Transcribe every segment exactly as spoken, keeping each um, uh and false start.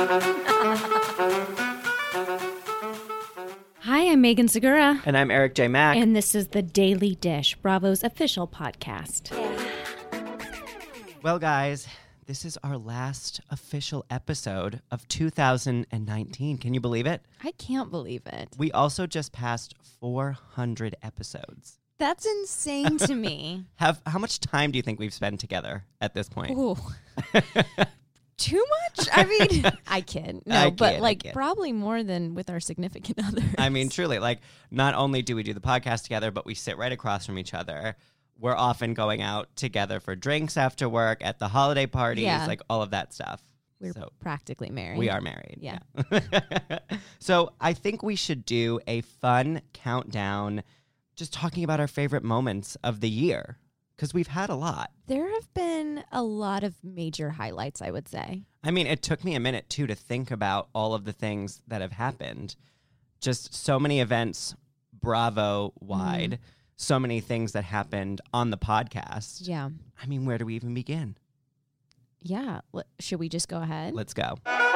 Hi, I'm Megan Segura. And I'm Eric J. Mack. And this is The Daily Dish, Bravo's official podcast. Well, guys, this is our last official episode of two thousand nineteen. Can you believe it? I can't believe it. We also just passed four hundred episodes. That's insane to me. Have How much time do you think we've spent together at this point? Ooh. Too much? I mean, I kid. No, I but kid, like I kid. probably more than with our significant others. I mean, truly, like, not only do we do the podcast together, but we sit right across from each other. We're often going out together for drinks after work, at the holiday parties, Yeah. like all of that stuff. We're so, practically married. We are married. Yeah. yeah. So I think we should do a fun countdown, just talking about our favorite moments of the year, because we've had a lot. There have been a lot of major highlights, I would say. I mean, it took me a minute, too, to think about all of the things that have happened. Just so many events Bravo-wide, mm. so many things that happened on the podcast. Yeah. I mean, where do we even begin? Yeah. L- should we just go ahead? Let's go.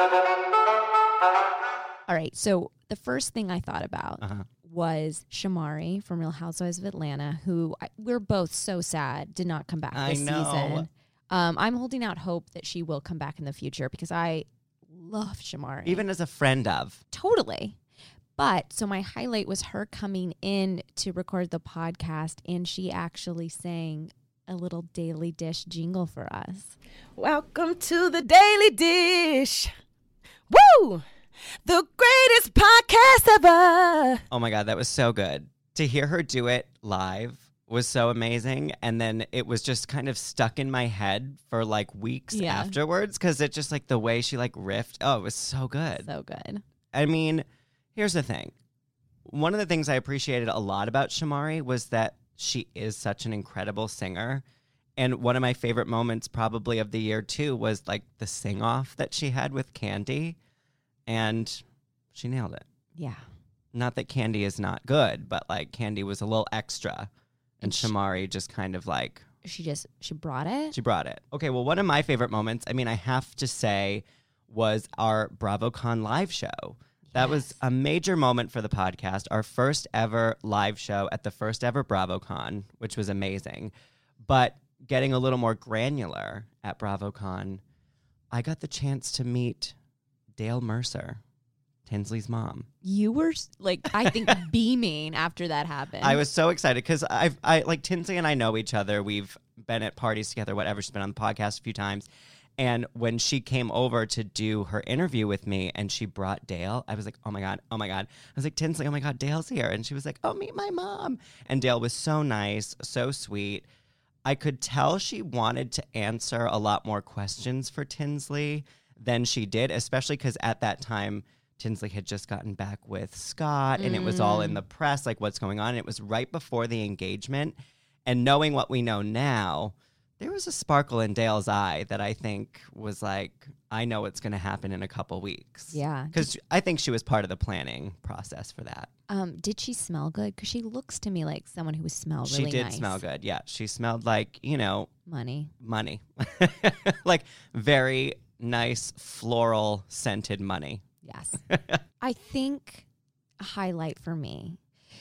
All right. So the first thing I thought about uh-huh. was Shamari from Real Housewives of Atlanta, who I, we're both so sad did not come back this I know. season. Um, I'm holding out hope that she will come back in the future because I love Shamari. Even as a friend of. Totally. But so my highlight was her coming in to record the podcast, and she actually sang a little Daily Dish jingle for us. Welcome to the Daily Dish. Woo! The greatest podcast ever. Oh my God, that was so good. To hear her do it live was so amazing. And then it was just kind of stuck in my head for like weeks Yeah. afterwards, because it just like the way she like riffed. Oh, it was so good. So good. I mean, here's the thing. One of the things I appreciated a lot about Shamari was that she is such an incredible singer. And one of my favorite moments probably of the year too was like the sing-off that she had with Candy. And she nailed it. Yeah. Not that Candy is not good, but like Candy was a little extra. And, and she, Shamari just kind of like... She just, she brought it? She brought it. Okay, well, one of my favorite moments, I mean, I have to say, was our BravoCon live show. That was a major moment for the podcast, our first ever live show at the first ever BravoCon, which was amazing. But getting a little more granular at BravoCon, I got the chance to meet Dale Mercer, Tinsley's mom. You were like, I think, beaming after that happened. I was so excited because I've, I like Tinsley and I know each other. We've been at parties together, whatever. She's been on the podcast a few times. And when she came over to do her interview with me and she brought Dale, I was like, oh my God, oh my God. I was like, Tinsley, oh my God, Dale's here. And she was like, oh, meet my mom. And Dale was so nice, so sweet. I could tell she wanted to answer a lot more questions for Tinsley than she did, especially because at that time, Tinsley had just gotten back with Scott and mm. it was all in the press, like what's going on. And it was right before the engagement. And knowing what we know now, there was a sparkle in Dale's eye that I think was like, I know what's going to happen in a couple weeks. Yeah. Because I think she was part of the planning process for that. Um, did she smell good? Because she looks to me like someone who would smell really nice. She did smell good, yeah. She smelled like, you know. Money. Money. Like very nice floral scented money. Yes. I think a highlight for me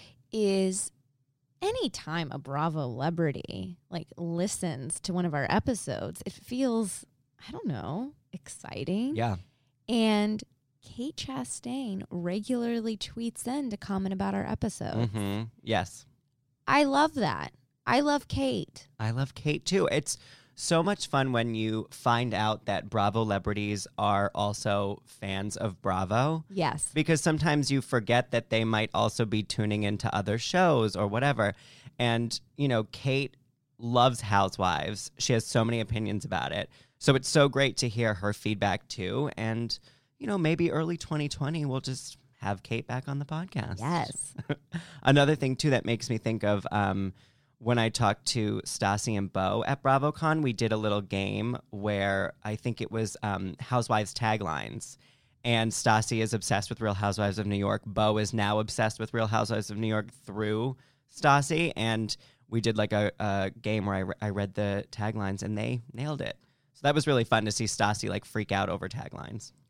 is anytime a Bravo celebrity like listens to one of our episodes, it feels, I don't know, exciting. Yeah. And Kate Chastain regularly tweets in to comment about our episodes. Mm-hmm. Yes. I love that. I love Kate. I love Kate too. It's so much fun when you find out that Bravo celebrities are also fans of Bravo. Yes. Because sometimes you forget that they might also be tuning into other shows or whatever. And, you know, Kate loves Housewives. She has so many opinions about it. So it's so great to hear her feedback too. And, you know, maybe early twenty twenty we'll just have Kate back on the podcast. Yes. Another thing too that makes me think of um, when I talked to Stassi and Bo at BravoCon, we did a little game where I think it was um, Housewives taglines. And Stassi is obsessed with Real Housewives of New York. Bo is now obsessed with Real Housewives of New York through Stassi. And we did like a, a game where I, re- I read the taglines and they nailed it. So that was really fun to see Stassi like freak out over taglines.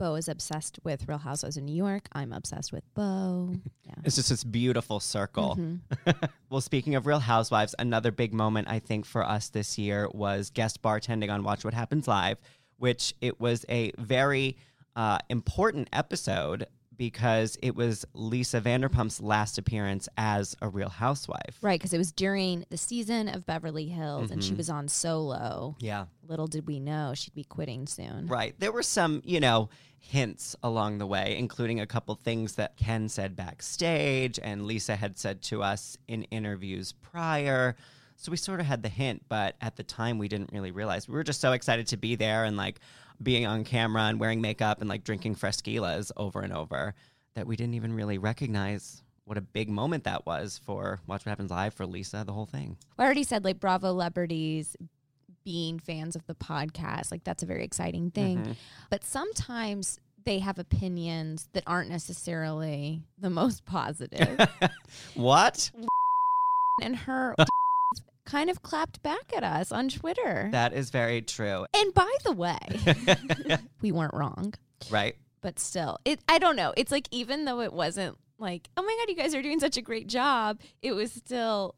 Bo is obsessed with Real Housewives of New York. I'm obsessed with Bo. Yeah. It's just this beautiful circle. Mm-hmm. Well, speaking of Real Housewives, another big moment I think for us this year was guest bartending on Watch What Happens Live, which it was a very uh, important episode because it was Lisa Vanderpump's last appearance as a Real Housewife. Right, because it was during the season of Beverly Hills, Mm-hmm. and she was on Solo. Yeah. Little did we know she'd be quitting soon. Right. There were some, you know, hints along the way, including a couple things that Ken said backstage and Lisa had said to us in interviews prior. So we sort of had the hint, but at the time we didn't really realize. We were just so excited to be there and like being on camera and wearing makeup and like drinking fresquillas over and over that we didn't even really recognize what a big moment that was for Watch What Happens Live, for Lisa, the whole thing. I already said like Bravo celebrities being fans of the podcast, like that's a very exciting thing. Mm-hmm. But sometimes they have opinions that aren't necessarily the most positive. What? And her kind of clapped back at us on Twitter. That is very true. And by the way, we weren't wrong. Right? But still, it I don't know. It's like even though it wasn't like, oh my God, you guys are doing such a great job, it was still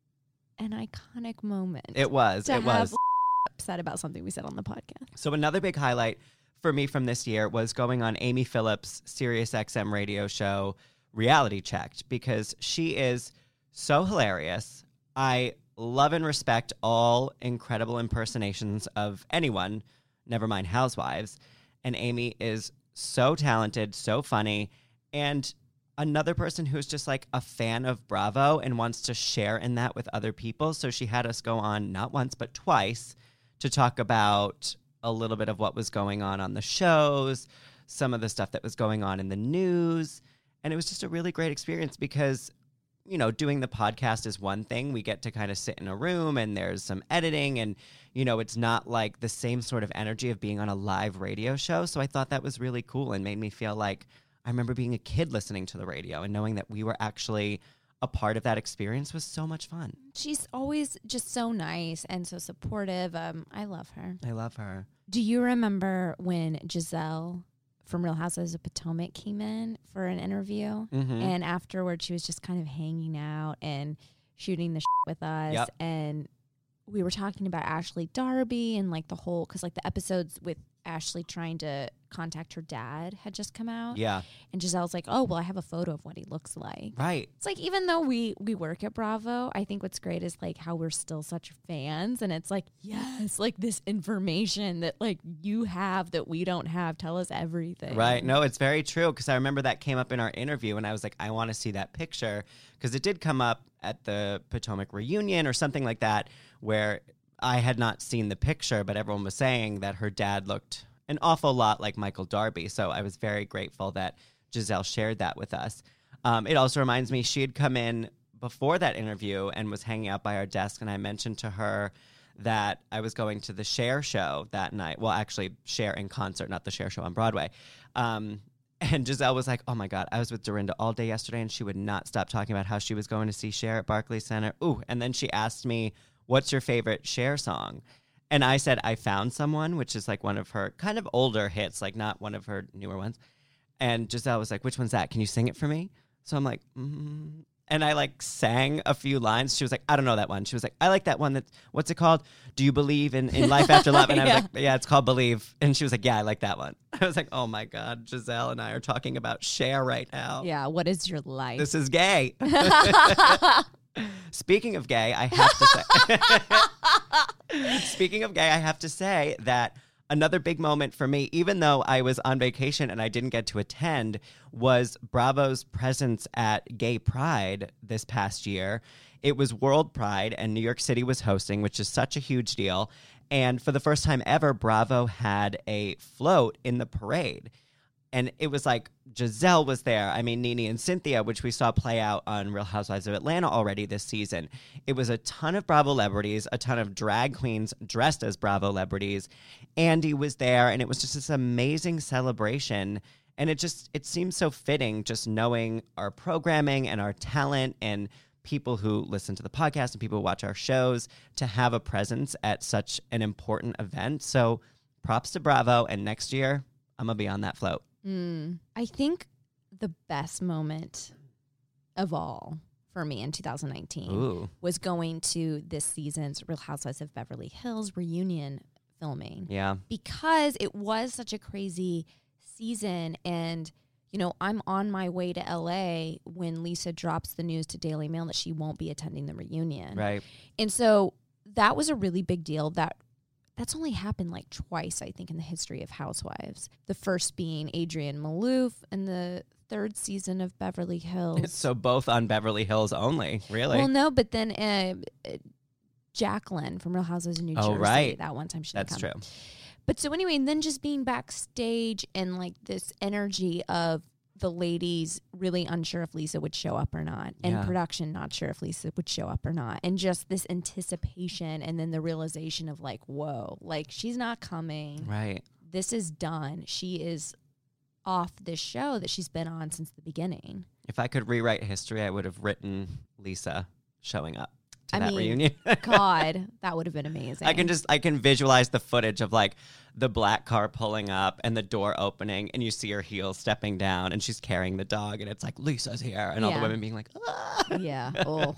an iconic moment. It was. to It have was. upset about something we said on the podcast. So another big highlight for me from this year was going on Amy Phillips' Sirius X M radio show, Reality Checked, because she is so hilarious. I love and respect all incredible impersonations of anyone, never mind housewives. And Amy is so talented, so funny, and another person who's just like a fan of Bravo and wants to share in that with other people. So she had us go on not once, but twice to talk about a little bit of what was going on on the shows, some of the stuff that was going on in the news. And it was just a really great experience because, you know, doing the podcast is one thing. We get to kind of sit in a room and there's some editing and, you know, it's not like the same sort of energy of being on a live radio show. So I thought that was really cool and made me feel like I remember being a kid listening to the radio and knowing that we were actually a part of that experience was so much fun. She's always just so nice and so supportive. Um, I love her. I love her. Do you remember when Giselle from Real Housewives of Potomac came in for an interview? Mm-hmm. And afterwards, she was just kind of hanging out and shooting the shit with us. Yep. And we were talking about Ashley Darby and like the whole, because like the episodes with Ashley trying to contact her dad had just come out. Yeah. And Giselle's like, oh, well, I have a photo of what he looks like. Right. It's like, even though we we work at Bravo, I think what's great is like how we're still such fans. And it's like, yes, like this information that like you have that we don't have. Tell us everything. Right. No, it's very true because I remember that came up in our interview and I was like, I want to see that picture because it did come up at the Potomac reunion or something like that where I had not seen the picture, but everyone was saying that her dad looked an awful lot like Michael Darby. So I was very grateful that Giselle shared that with us. Um, it also reminds me she had come in before that interview and was hanging out by our desk. And I mentioned to her that I was going to the Cher show that night. Well, actually Cher in concert, not the Cher show on Broadway. Um, and Giselle was like, oh my God, I was with Dorinda all day yesterday and she would not stop talking about how she was going to see Cher at Barclays Center. Ooh, and then she asked me, what's your favorite Cher song? And I said, I Found Someone, which is like one of her kind of older hits, like not one of her newer ones. And Giselle was like, which one's that? Can you sing it for me? So I'm like, mm. And I like sang a few lines. She was like, I don't know that one. She was like, I like that one. That what's it called? Do you believe in, in life after love? And I was Yeah. like, yeah, it's called Believe. And she was like, yeah, I like that one. I was like, oh my God, Giselle and I are talking about Cher right now. Yeah. What is your life? This is gay. Speaking of gay, I have to say. Speaking of gay, I have to say that another big moment for me, even though I was on vacation and I didn't get to attend, was Bravo's presence at Gay Pride this past year. It was World Pride, and New York City was hosting, which is such a huge deal. And for the first time ever, Bravo had a float in the parade. And it was like Giselle was there. I mean, Nene and Cynthia, which we saw play out on Real Housewives of Atlanta already this season. It was a ton of Bravo celebrities, a ton of drag queens dressed as Bravo celebrities. Andy was there, and it was just this amazing celebration. And it just, it seems so fitting just knowing our programming and our talent and people who listen to the podcast and people who watch our shows to have a presence at such an important event. So props to Bravo. And next year, I'm going to be on that float. Mm, I think the best moment of all for me in two thousand nineteen Ooh. was going to this season's Real Housewives of Beverly Hills reunion filming. Yeah. Because it was such a crazy season. And, you know, I'm on my way to L A when Lisa drops the news to Daily Mail that she won't be attending the reunion. Right. And so that was a really big deal. That That's only happened like twice, I think, in the history of Housewives. The first being Adrienne Maloof in the third season of Beverly Hills. So both on Beverly Hills only, really? Well, no, but then uh, uh, Jacqueline from Real Housewives of New Oh, Jersey. right. That one time she That's didn't come. true. But so anyway, and then just being backstage and like this energy of the ladies really unsure if Lisa would show up or not, and Yeah. production not sure if Lisa would show up or not, and just this anticipation, and then the realization of like, whoa, like she's not coming. Right. This is done. She is off this show that she's been on since the beginning. If I could rewrite history, I would have written Lisa showing up to I that mean, reunion. God, that would have been amazing. I can just I can visualize the footage of like the black car pulling up and the door opening, and you see her heels stepping down, and she's carrying the dog, and it's like Lisa's here, and all the Yeah. women being like, ah. Yeah. Oh.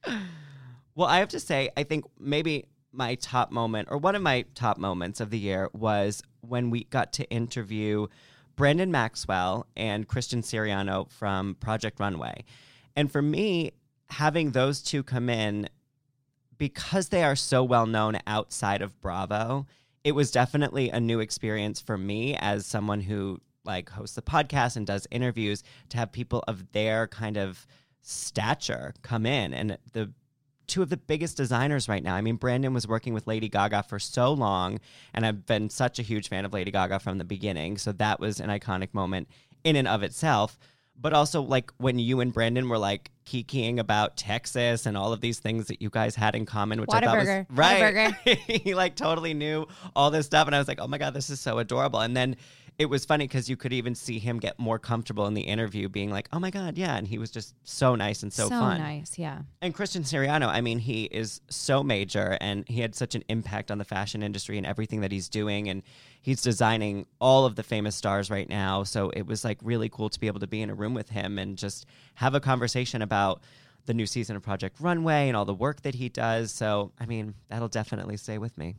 Well, I have to say, I think maybe my top moment, or one of my top moments of the year, was when we got to interview Brandon Maxwell and Christian Siriano from Project Runway. And for me, having those two come in, because they are so well known outside of Bravo, it was definitely a new experience for me as someone who like hosts a podcast and does interviews, to have people of their kind of stature come in. And the two of the biggest designers right now. I mean, Brandon was working with Lady Gaga for so long, and I've been such a huge fan of Lady Gaga from the beginning. So that was an iconic moment in and of itself. But also, like, when you and Brandon were, like, kikiing about Texas and all of these things that you guys had in common, which I thought was... Whataburger. Right. Whataburger. He, like, totally knew all this stuff. And I was like, oh, my God, this is so adorable. And then it was funny because you could even see him get more comfortable in the interview, being like, oh, my God, yeah. And he was just so nice and so, so fun. nice, yeah. And Christian Siriano, I mean, he is so major, and he had such an impact on the fashion industry and everything that he's doing. And he's designing all of the famous stars right now. So it was like really cool to be able to be in a room with him and just have a conversation about the new season of Project Runway and all the work that he does. So, I mean, that'll definitely stay with me.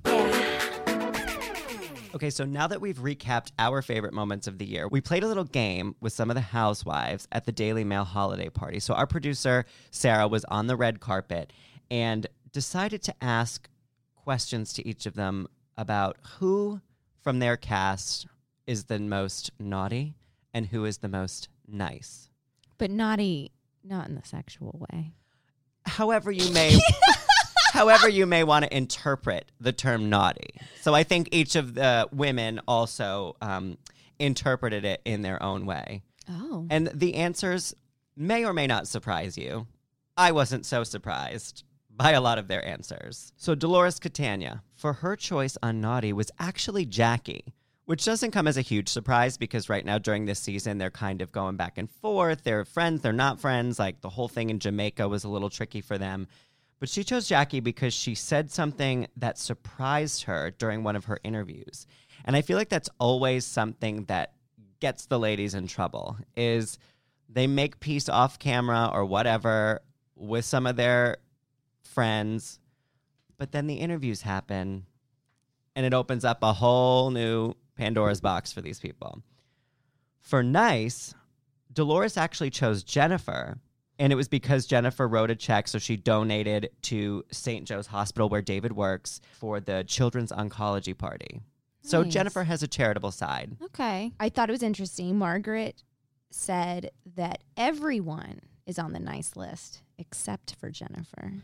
Okay, so now that we've recapped our favorite moments of the year, we played a little game with some of the housewives at the Daily Mail holiday party. So our producer, Sarah, was on the red carpet and decided to ask questions to each of them about who from their cast is the most naughty and who is the most nice. But naughty, not in the sexual way. However you may... However you may want to interpret the term naughty. So I think each of the women also um, interpreted it in their own way. Oh. And the answers may or may not surprise you. I wasn't so surprised by a lot of their answers. So Dolores Catania, for her choice on naughty was actually Jackie, which doesn't come as a huge surprise because right now during this season, they're kind of going back and forth. They're friends, they're not friends. Like the whole thing in Jamaica was a little tricky for them. But she chose Jackie because she said something that surprised her during one of her interviews. And I feel like that's always something that gets the ladies in trouble, is they make peace off camera or whatever with some of their friends, but then the interviews happen and it opens up a whole new Pandora's box for these people. For nice, Dolores actually chose Jennifer. And it was because Jennifer wrote a check, so she donated to Saint Joe's Hospital, where David works, for the Children's Oncology Party. So Nice. Jennifer has a charitable side. Okay. I thought it was interesting. Margaret said that everyone is on the nice list except for Jennifer.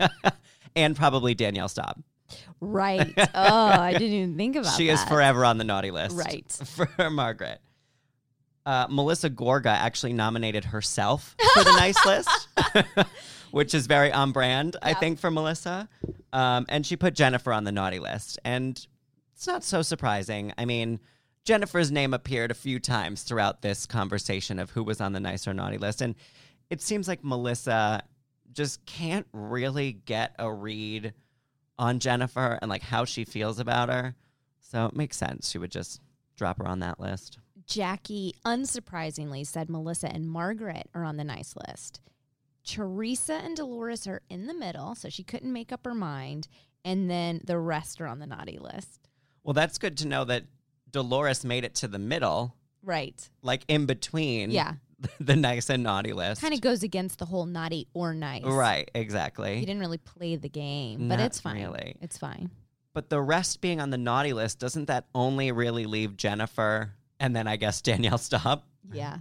And probably Danielle Staub. Right. Oh, I didn't even think about She that. is forever on the naughty list. Right. For Margaret. Uh, Melissa Gorga actually nominated herself for the nice list, which is very on brand, I Yep. think, for Melissa. Um, and she put Jennifer on the naughty list. And it's not so surprising. I mean, Jennifer's name appeared a few times throughout this conversation of who was on the nice or naughty list. And it seems like Melissa just can't really get a read on Jennifer and like how she feels about her. So it makes sense. She would just drop her on that list. Jackie, unsurprisingly, said Melissa and Margaret are on the nice list. Teresa and Dolores are in the middle, so she couldn't make up her mind. And then the rest are on the naughty list. Well, that's good to know that Dolores made it to the middle. Right. Like in between Yeah. the nice and naughty list. Kind of goes against the whole naughty or nice. Right, exactly. He didn't really play the game, but Not it's fine. really. It's fine. But the rest being on the naughty list, doesn't that only really leave Jennifer and then I guess Danielle Staub? Yeah.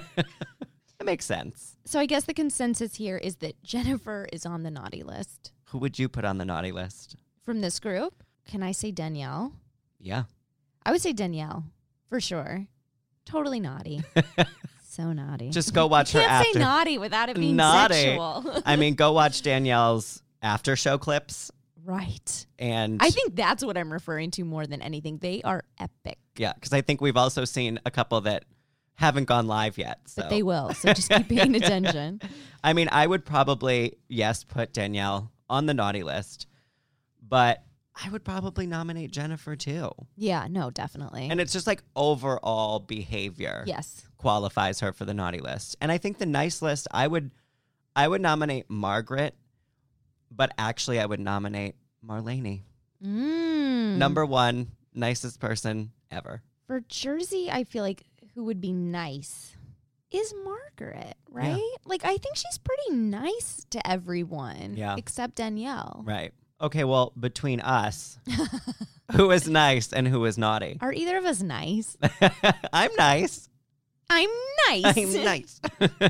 It makes sense. So I guess the consensus here is that Jennifer is on the naughty list. Who would you put on the naughty list? From this group, can I say Danielle? Yeah. I would say Danielle, for sure. Totally naughty. So naughty. Just go watch you her can't after. say naughty without it being Naughty. sexual. I mean, go watch Danielle's after show clips. Right. And I think that's what I'm referring to more than anything. They are epic. yeah, because I think we've also seen a couple that haven't gone live yet. So. But they will. So just keep paying attention. I mean, I would probably, yes, put Danielle on the naughty list, but I would probably nominate Jennifer too. Yeah, no, definitely. And it's just like overall behavior yes. qualifies her for the naughty list. And I think the nice list, I would I would nominate Margaret, but actually I would nominate Marlene. Mm. Number one, nicest person ever. For Jersey, I feel like who would be nice is Margaret, right? Yeah. Like, I think she's pretty nice to everyone Yeah. except Danielle. Right. Okay, well, between us, who is nice and who is naughty? Are either of us nice? I'm nice. I'm nice. I'm nice.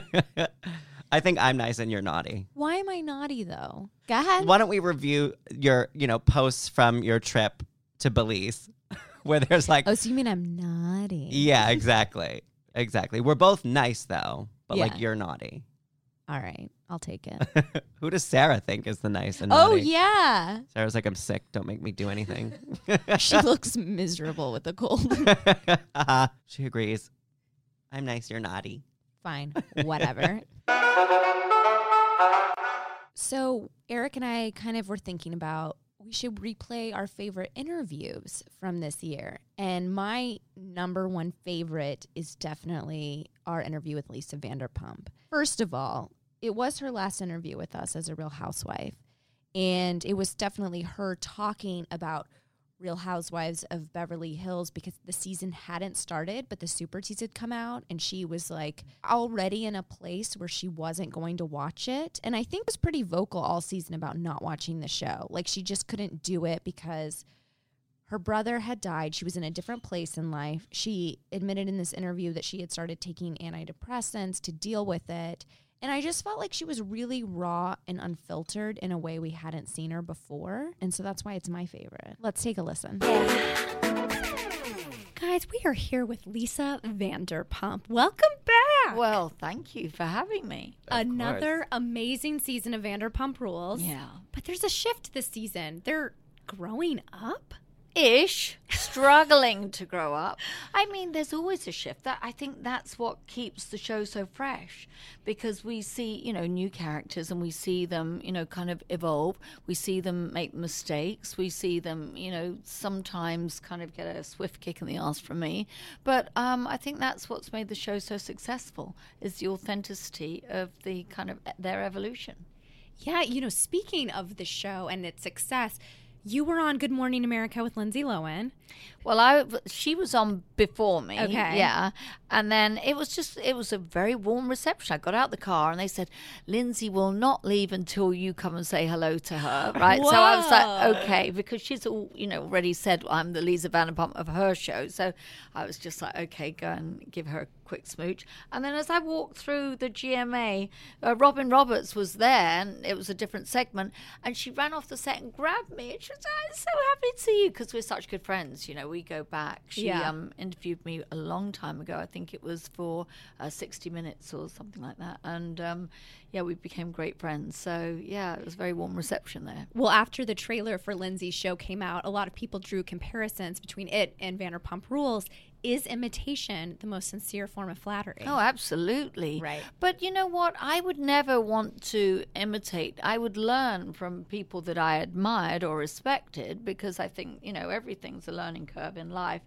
I think I'm nice and you're naughty. Why am I naughty, though? Go ahead. Why don't we review your, you know, posts from your trip to Belize where there's like, Oh, so you mean I'm naughty? yeah, exactly. Exactly. We're both nice though, but Yeah. like you're naughty. All right. I'll take it. Who does Sarah think is the nice and Oh, naughty? yeah. Sarah's like, I'm sick. Don't make me do anything. She looks miserable with the cold. uh-huh. She agrees. I'm nice. You're naughty. Fine. Whatever. So Eric and I kind of were thinking about we should replay our favorite interviews from this year. And my number one favorite is definitely our interview with Lisa Vanderpump. First of all, it was her last interview with us as a Real Housewife. And it was definitely her talking about Real Housewives of Beverly Hills because the season hadn't started, but the Super Teas had come out, and she was like already in a place where she wasn't going to watch it. And I think was pretty vocal all season about not watching the show. Like she just couldn't do it because her brother had died. She was in a different place in life. She admitted in this interview that she had started taking antidepressants to deal with it. And I just felt like she was really raw and unfiltered in a way we hadn't seen her before. And so that's why it's my favorite. Let's take a listen. Guys, we are here with Lisa Vanderpump. Welcome back. Well, thank you for having me. Of Another course. amazing season of Vanderpump Rules. Yeah. But there's a shift this season. They're growing up. Ish, struggling to grow up. I mean, there's always a shift. That I think that's what keeps the show so fresh, because we see, you know, new characters and we see them, you know, kind of evolve. We see them make mistakes. We see them, you know, sometimes kind of get a swift kick in the ass from me. But um, I think that's what's made the show so successful, is the authenticity of the kind of their evolution. Yeah, you know, speaking of the show and its success, you were on Good Morning America with Lindsay Lohan. Well, I she was on before me. Okay. Yeah. And then it was just, it was a very warm reception. I got out the car and they said, Lindsay will not leave until you come and say hello to her. Right. So I was like, okay, because she's all, you know, already said I'm the Lisa Vanderpump of her show. So I was just like, okay, go and give her a quick smooch. And then as I walked through the G M A, uh, Robin Roberts was there, and it was a different segment. And she ran off the set and grabbed me. And she was like, I'm so happy to see you, because we're such good friends. You know, we go back. She Yeah. um, interviewed me a long time ago. I think it was for uh, sixty minutes or something like that. And um, yeah, we became great friends. So yeah, it was a very warm reception there. Well, after the trailer for Lindsay's show came out, a lot of people drew comparisons between it and Vanderpump Rules. Is imitation the most sincere form of flattery? Oh, absolutely. Right. But you know what? I would never want to imitate. I would learn from people that I admired or respected, because I think, you know, everything's a learning curve in life.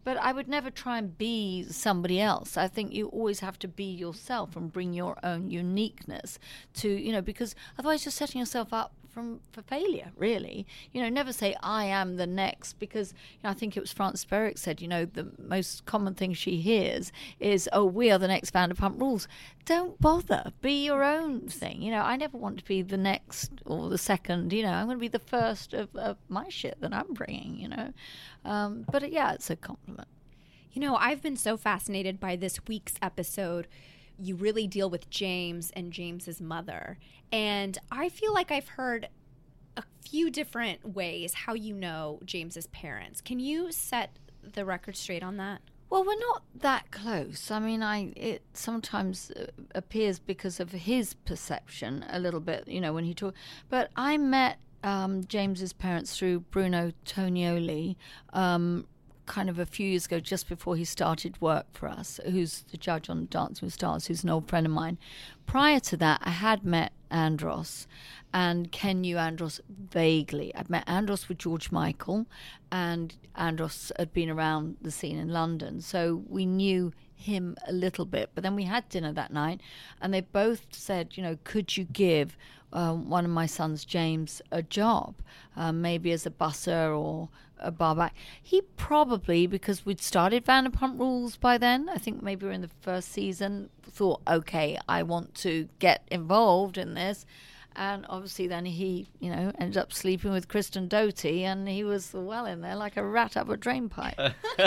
But I would never try and be somebody else. I think you always have to be yourself and bring your own uniqueness to, you know, because otherwise you're setting yourself up from for failure, really. You know, never say, I am the next, because, you know, I think it was Frances Berwick said, you know, the most common thing she hears is, oh, we are the next Vanderpump Rules. Don't bother. Be your own thing. You know, I never want to be the next or the second. You know, I'm going to be the first of, of my shit that I'm bringing, you know. Um, but, uh, yeah, it's a compliment. You know, I've been so fascinated by this week's episode. You really deal with James and James's mother. And I feel like I've heard a few different ways how you know James's parents. Can you set the record straight on that? Well, we're not that close. I mean, I it sometimes uh, appears because of his perception a little bit, you know, when he talked. But I met um, James's parents through Bruno Tonioli, um, kind of a few years ago, just before he started work for us, who's the judge on Dancing with Stars, who's an old friend of mine. Prior to that, I had met Andros, and Ken knew Andros vaguely. I'd met Andros with George Michael, and Andros had been around the scene in London, so we knew him a little bit. But then we had dinner that night, and they both said, you know, could you give um, one of my sons, James, a job, um, maybe as a busser or a barback. He probably, because we'd started Vanderpump Rules by then, I think maybe we were in the first season, thought, okay, I want to get involved in this. And obviously then he, you know, ended up sleeping with Kristen Doty, and he was well in there like a rat up a drain pipe.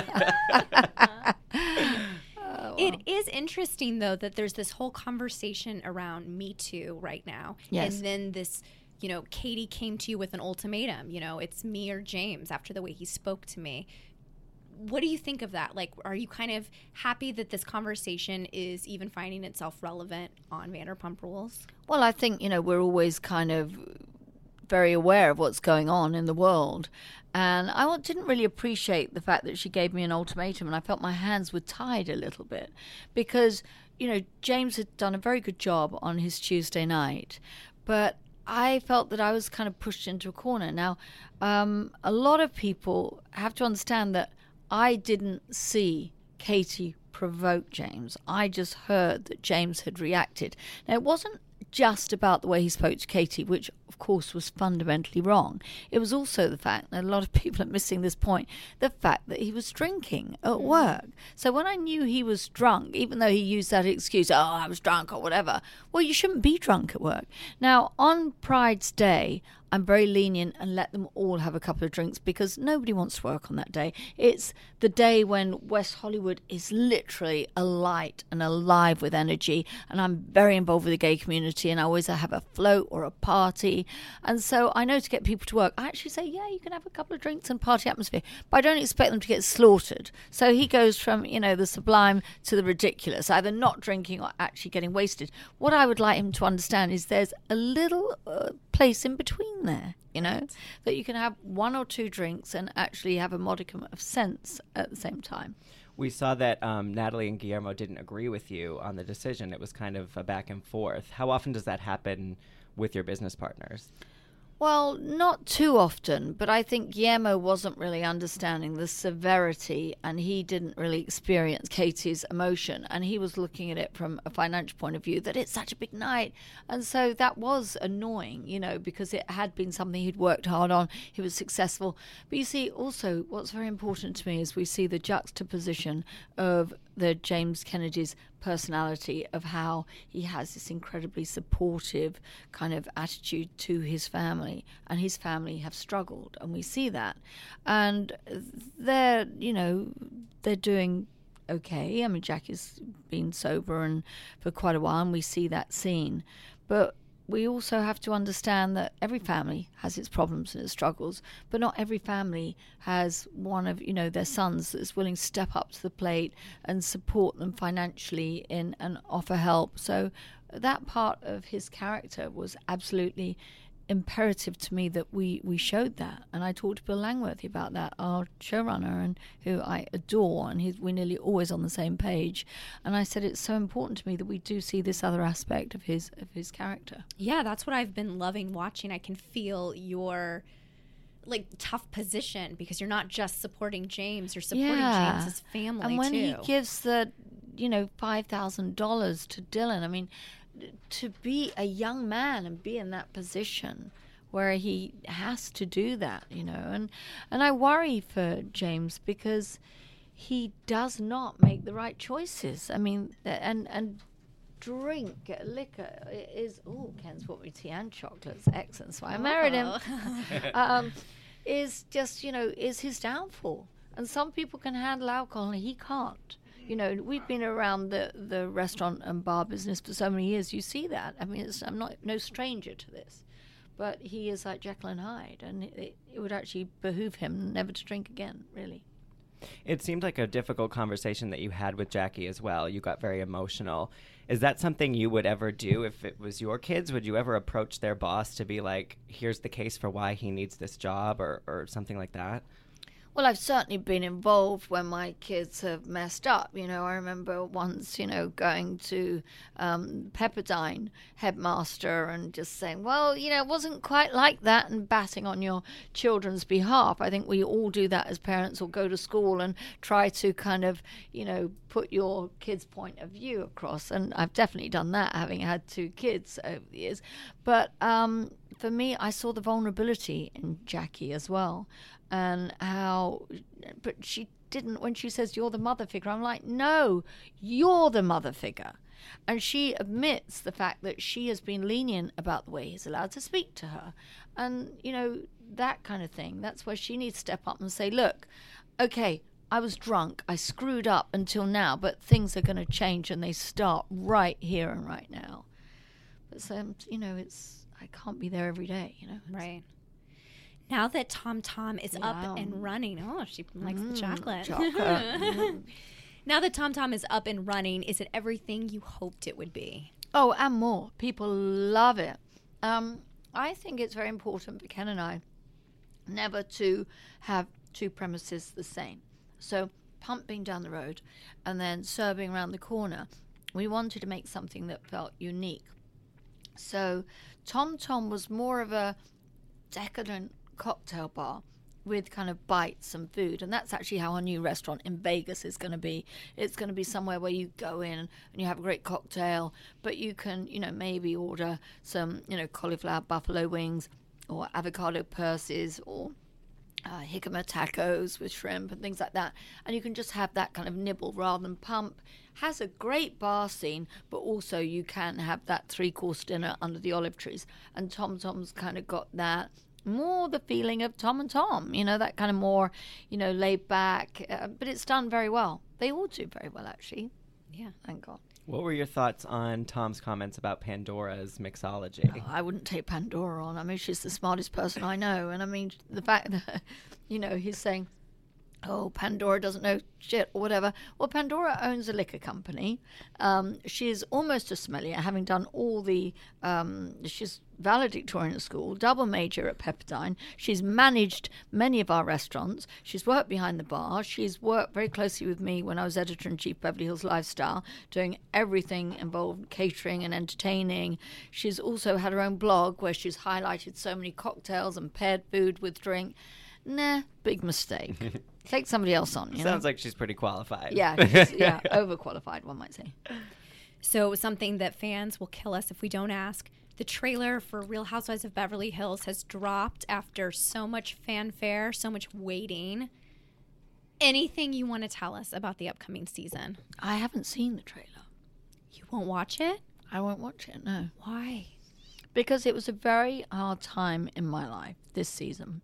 Oh, it is interesting, though, that there's this whole conversation around Me Too right now. Yes. And then this, you know, Katie came to you with an ultimatum. You know, it's me or James after the way he spoke to me. What do you think of that? Like, are you kind of happy that this conversation is even finding itself relevant on Vanderpump Rules? Well, I think, you know, we're always kind of very aware of what's going on in the world. And I didn't really appreciate the fact that she gave me an ultimatum, and I felt my hands were tied a little bit because, you know, James had done a very good job on his Tuesday night, but I felt that I was kind of pushed into a corner. Now, um, a lot of people have to understand that I didn't see Katie provoke James. I just heard that James had reacted. Now, it wasn't just about the way he spoke to Katie, which of course was fundamentally wrong. It was also the fact that a lot of people are missing this point, the fact that he was drinking at work. So when I knew he was drunk, even though he used that excuse, oh, I was drunk or whatever, well, you shouldn't be drunk at work. Now, on Pride's Day, I'm very lenient and let them all have a couple of drinks because nobody wants to work on that day. It's the day when West Hollywood is literally alight and alive with energy, and I'm very involved with the gay community, and I always have a float or a party. And so I know to get people to work, I actually say, yeah, you can have a couple of drinks and party atmosphere, but I don't expect them to get slaughtered. So he goes from, you know, the sublime to the ridiculous, either not drinking or actually getting wasted. What I would like him to understand is there's a little uh, place in between there, you know, right, that you can have one or two drinks and actually have a modicum of sense at the same time. We saw that um, Natalie and Guillermo didn't agree with you on the decision. It was kind of a back and forth. How often does that happen with your business partners? Well, not too often, but I think Guillermo wasn't really understanding the severity, and he didn't really experience Katie's emotion, and he was looking at it from a financial point of view, that it's such a big night. And so that was annoying, you know, because it had been something he'd worked hard on. He was successful. But you see, also, what's very important to me is we see the juxtaposition of the James Kennedy's personality, of how he has this incredibly supportive kind of attitude to his family, and his family have struggled, and we see that, and they're, you know, they're doing okay. I mean, Jackie's been sober and for quite a while, and we see that scene, but we also have to understand that every family has its problems and its struggles, but not every family has one of, you know, their sons that's willing to step up to the plate and support them financially in and offer help. So that part of his character was absolutely imperative to me, that we, we showed that. And I talked to Bill Langworthy about that, our showrunner, and who I adore, and he's, we're nearly always on the same page. And I said it's so important to me that we do see this other aspect of his of his character. Yeah, that's what I've been loving watching. I can feel your like tough position because you're not just supporting James, you're supporting Yeah. James's family And when too. he gives the, you know, five thousand dollars to Dylan, I mean, to be a young man and be in that position where he has to do that, you know, and and I worry for James because he does not make the right choices. I mean, and and drink liquor is oh, Ken's bought me tea and chocolates, excellent. So I married him. um, is just you know is his downfall, and some people can handle alcohol and he can't. You know, we've been around the, the restaurant and bar business for so many years. You see that. I mean, it's, I'm not no stranger to this. But he is like Jekyll and Hyde, and it, it would actually behoove him never to drink again, really. It seemed like a difficult conversation that you had with Jackie as well. You got very emotional. Is that something you would ever do if it was your kids? Would you ever approach their boss to be like, here's the case for why he needs this job or, or something like that? Well, I've certainly been involved when my kids have messed up. You know, I remember once, you know, going to um, Pepperdine headmaster and just saying, well, you know, it wasn't quite like that, and batting on your children's behalf. I think we all do that as parents, or go to school and try to kind of, you know, put your kids' point of view across. And I've definitely done that, having had two kids over the years. But um, for me, I saw the vulnerability in Jackie as well. And how, but she didn't, when she says, you're the mother figure, I'm like, no, you're the mother figure. And she admits the fact that she has been lenient about the way he's allowed to speak to her. And, you know, that kind of thing. That's where she needs to step up and say, look, okay, I was drunk, I screwed up until now, but things are going to change, and they start right here and right now. But, so, you know, it's, I can't be there every day, you know. Right. Now that Tom Tom is Wow. up and running, oh, she likes the Mm, chocolate. chocolate. Mm. Now that Tom Tom is up and running, is it everything you hoped it would be? Oh, and more. People love it. Um, I think it's very important for Ken and I never to have two premises the same. So Pump being down the road and then serving around the corner, we wanted to make something that felt unique. So Tom Tom was more of a decadent cocktail bar with kind of bites and food, and that's actually how our new restaurant in Vegas is going to be. It's going to be somewhere where you go in and you have a great cocktail, but you can, you know, maybe order some, you know, cauliflower buffalo wings or avocado purses or uh, jicama tacos with shrimp and things like that, and you can just have that kind of nibble rather than Pump has a great bar scene, but also you can have that three-course dinner under the olive trees, and Tom Tom's kind of got that more the feeling of Tom and Tom, you know, that kind of more, you know, laid back, uh, but it's done very well. They all do very well, actually. Yeah. Thank God. What were your thoughts on Tom's comments about Pandora's mixology? Oh, I wouldn't take Pandora on. I mean, she's the smartest person I know. And I mean, the fact that, you know, he's saying, oh, Pandora doesn't know shit or whatever. Well, Pandora owns a liquor company. Um, she's almost a sommelier, having done all the, um, she's valedictorian at school, double major at Pepperdine. She's managed many of our restaurants. She's worked behind the bar. She's worked very closely with me when I was editor-in-chief Beverly Hills Lifestyle, doing everything involved catering and entertaining. She's also had her own blog where she's highlighted so many cocktails and paired food with drink. Nah, big mistake. Take somebody else on. You Sounds know? like she's pretty qualified. Yeah, she's, yeah, overqualified, one might say. So something that fans will kill us if we don't ask. The trailer for Real Housewives of Beverly Hills has dropped after so much fanfare, so much waiting. Anything you want to tell us about the upcoming season? I haven't seen the trailer. You won't watch it? I won't watch it, no. Why? Because it was a very hard time in my life this season.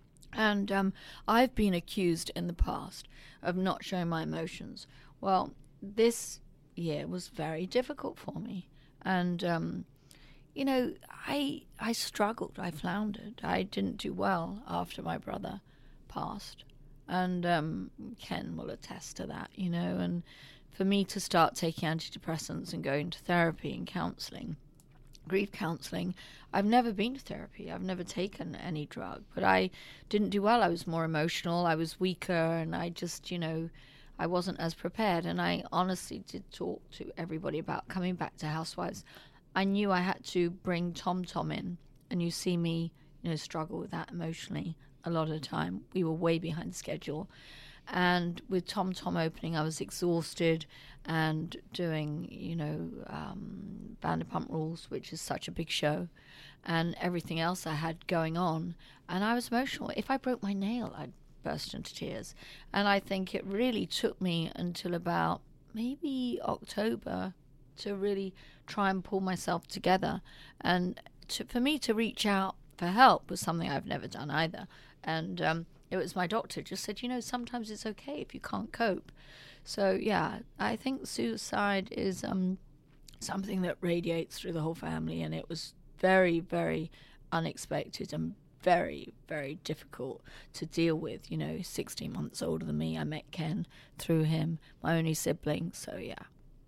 And um, I've been accused in the past of not showing my emotions. Well, this year was very difficult for me. And, um, you know, I I struggled. I floundered. I didn't do well after my brother passed. And um, Ken will attest to that, you know. And for me to start taking antidepressants and going to therapy and counselling, grief counselling. I've never been to therapy. I've never taken any drug, but I didn't do well. I was more emotional. I was weaker, and I just, you know, I wasn't as prepared. And I honestly did talk to everybody about coming back to Housewives. I knew I had to bring Tom Tom in, and you see me, you know, struggle with that emotionally. a lot of the time. We were way behind schedule. And with Tom Tom opening, I was exhausted and doing, you know, um, Vanderpump Rules, which is such a big show, and everything else I had going on. And I was emotional. If I broke my nail, I'd burst into tears. And I think it really took me until about maybe October to really try and pull myself together. And to, for me to reach out for help was something I've never done either. And um, it was my doctor just said, you know, sometimes it's okay if you can't cope. So, yeah, I think suicide is um, something that radiates through the whole family, and it was very, very unexpected and very, very difficult to deal with. You know, sixteen months older than me. I met Ken through him, my only sibling. So, yeah.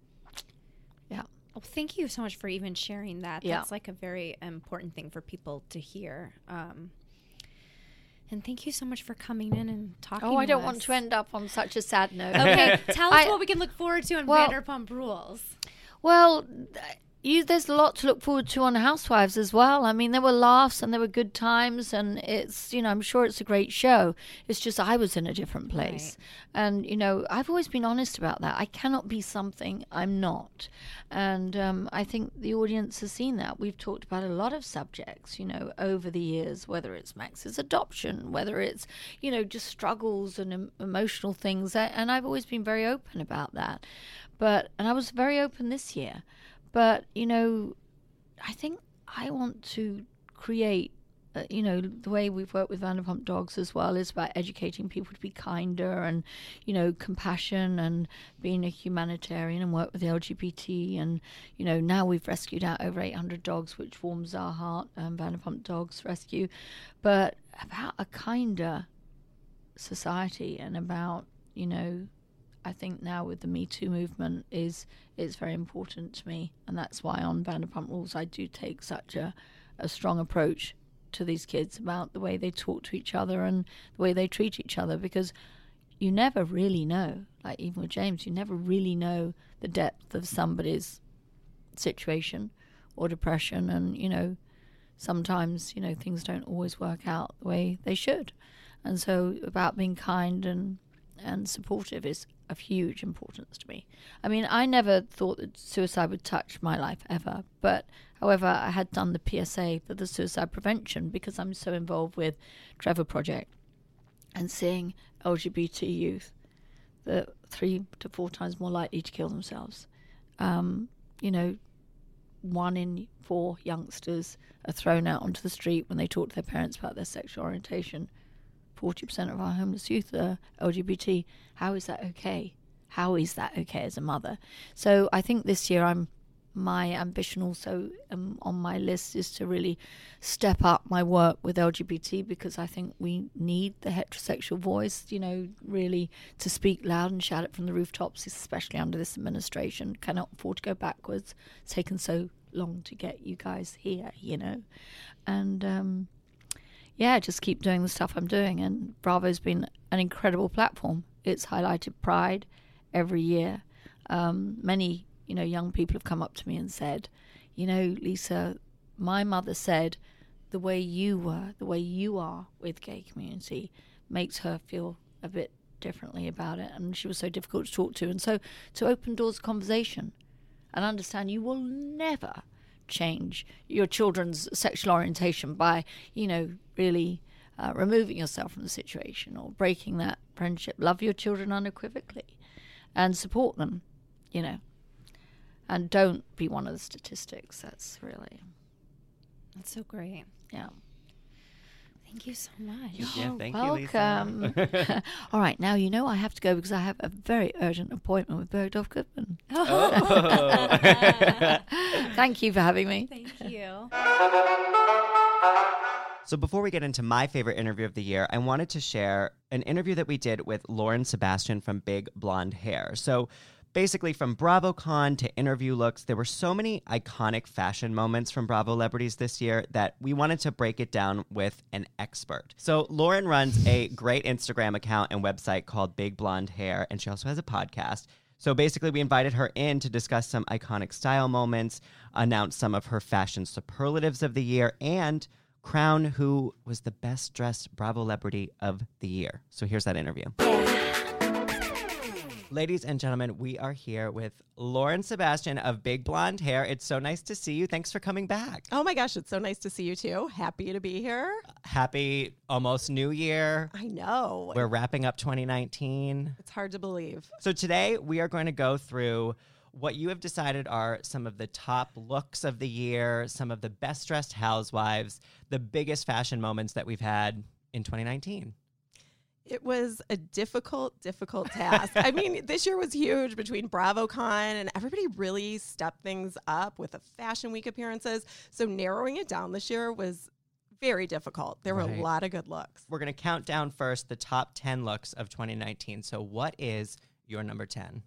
Yeah. Well, thank you so much for even sharing that. Yeah. That's like a very important thing for people to hear. Um, and thank you so much for coming in and talking. Oh, I to don't us. want to end up on such a sad note. Okay, tell us I- what we can look forward to in Well- Vanderpump Rules. Well, th- you, there's a lot to look forward to on Housewives as well. I mean, there were laughs and there were good times, and it's, you know, I'm sure it's a great show. It's just I was in a different place. Right. And, you know, I've always been honest about that. I cannot be something I'm not. And um, I think the audience has seen that. We've talked about a lot of subjects, you know, over the years, whether it's Max's adoption, whether it's, you know, just struggles and em- emotional things. A- And I've always been very open about that. But, and I was very open this year. But, you know, I think I want to create, uh, you know, the way we've worked with Vanderpump Dogs as well is about educating people to be kinder and, you know, compassion and being a humanitarian and work with the L G B T. And, you know, now we've rescued out over eight hundred dogs, which warms our heart, um, Vanderpump Dogs Rescue. But about a kinder society and about, you know, I think now with the Me Too movement is is very important to me, and that's why on Vanderpump Rules I do take such a, a strong approach to these kids about the way they talk to each other and the way they treat each other, because you never really know, like even with James, you never really know the depth of somebody's situation or depression, and you know sometimes you know things don't always work out the way they should, and so about being kind and and supportive is of huge importance to me. I mean, I never thought that suicide would touch my life ever, but however, I had done the P S A for the suicide prevention because I'm so involved with Trevor Project and seeing L G B T youth that three to four times more likely to kill themselves. Um, you know, one in four youngsters are thrown out onto the street when they talk to their parents about their sexual orientation. forty percent of our homeless youth are L G B T. How is that okay? How is that okay as a mother? So I think this year I'm my ambition also um, on my list is to really step up my work with L G B T, because I think we need the heterosexual voice, you know, really to speak loud and shout it from the rooftops, especially under this administration. Cannot afford to go backwards. It's taken so long to get you guys here, you know. And um yeah, just keep doing the stuff I'm doing. And Bravo's been an incredible platform. It's highlighted Pride every year. Um, many, you know, young people have come up to me and said, you know, Lisa, my mother said the way you were, the way you are with gay community makes her feel a bit differently about it. And she was so difficult to talk to. And so to open doors of conversation and understand you will never change your children's sexual orientation by, you know, really uh, removing yourself from the situation or breaking that friendship. Love your children unequivocally and support them, you know, and don't be one of the statistics. That's really, That's so great. yeah. Thank you so much. Yeah, thank welcome. you, Lisa. All right, now you know I have to go because I have a very urgent appointment with Bergdorf Goodman. Oh. Thank you for having me. Thank you. So before we get into my favorite interview of the year, I wanted to share an interview that we did with Lauren Sebastian from Big Blonde Hair. So basically from BravoCon to interview looks, there were so many iconic fashion moments from Bravo Celebrities this year that we wanted to break it down with an expert. So Lauren runs a great Instagram account and website called Big Blonde Hair, and she also has a podcast. So basically we invited her in to discuss some iconic style moments, announce some of her fashion superlatives of the year, and crown who was the best dressed Bravo celebrity of the year. So here's that interview. Ladies and gentlemen, we are here with Lauren Sebastian of Big Blonde Hair. It's so nice to see you. Thanks for coming back. Oh my gosh, it's so nice to see you too. Happy to be here. Happy almost New Year. I know. We're wrapping up twenty nineteen. It's hard to believe. So today we are going to go through what you have decided are some of the top looks of the year, some of the best dressed housewives, the biggest fashion moments that we've had in twenty nineteen. It was a difficult, difficult task. I mean, this year was huge between BravoCon and everybody really stepped things up with the Fashion Week appearances. So narrowing it down this year was very difficult. There were Right. a lot of good looks. We're going to count down first the top ten looks of twenty nineteen. So what is your number ten?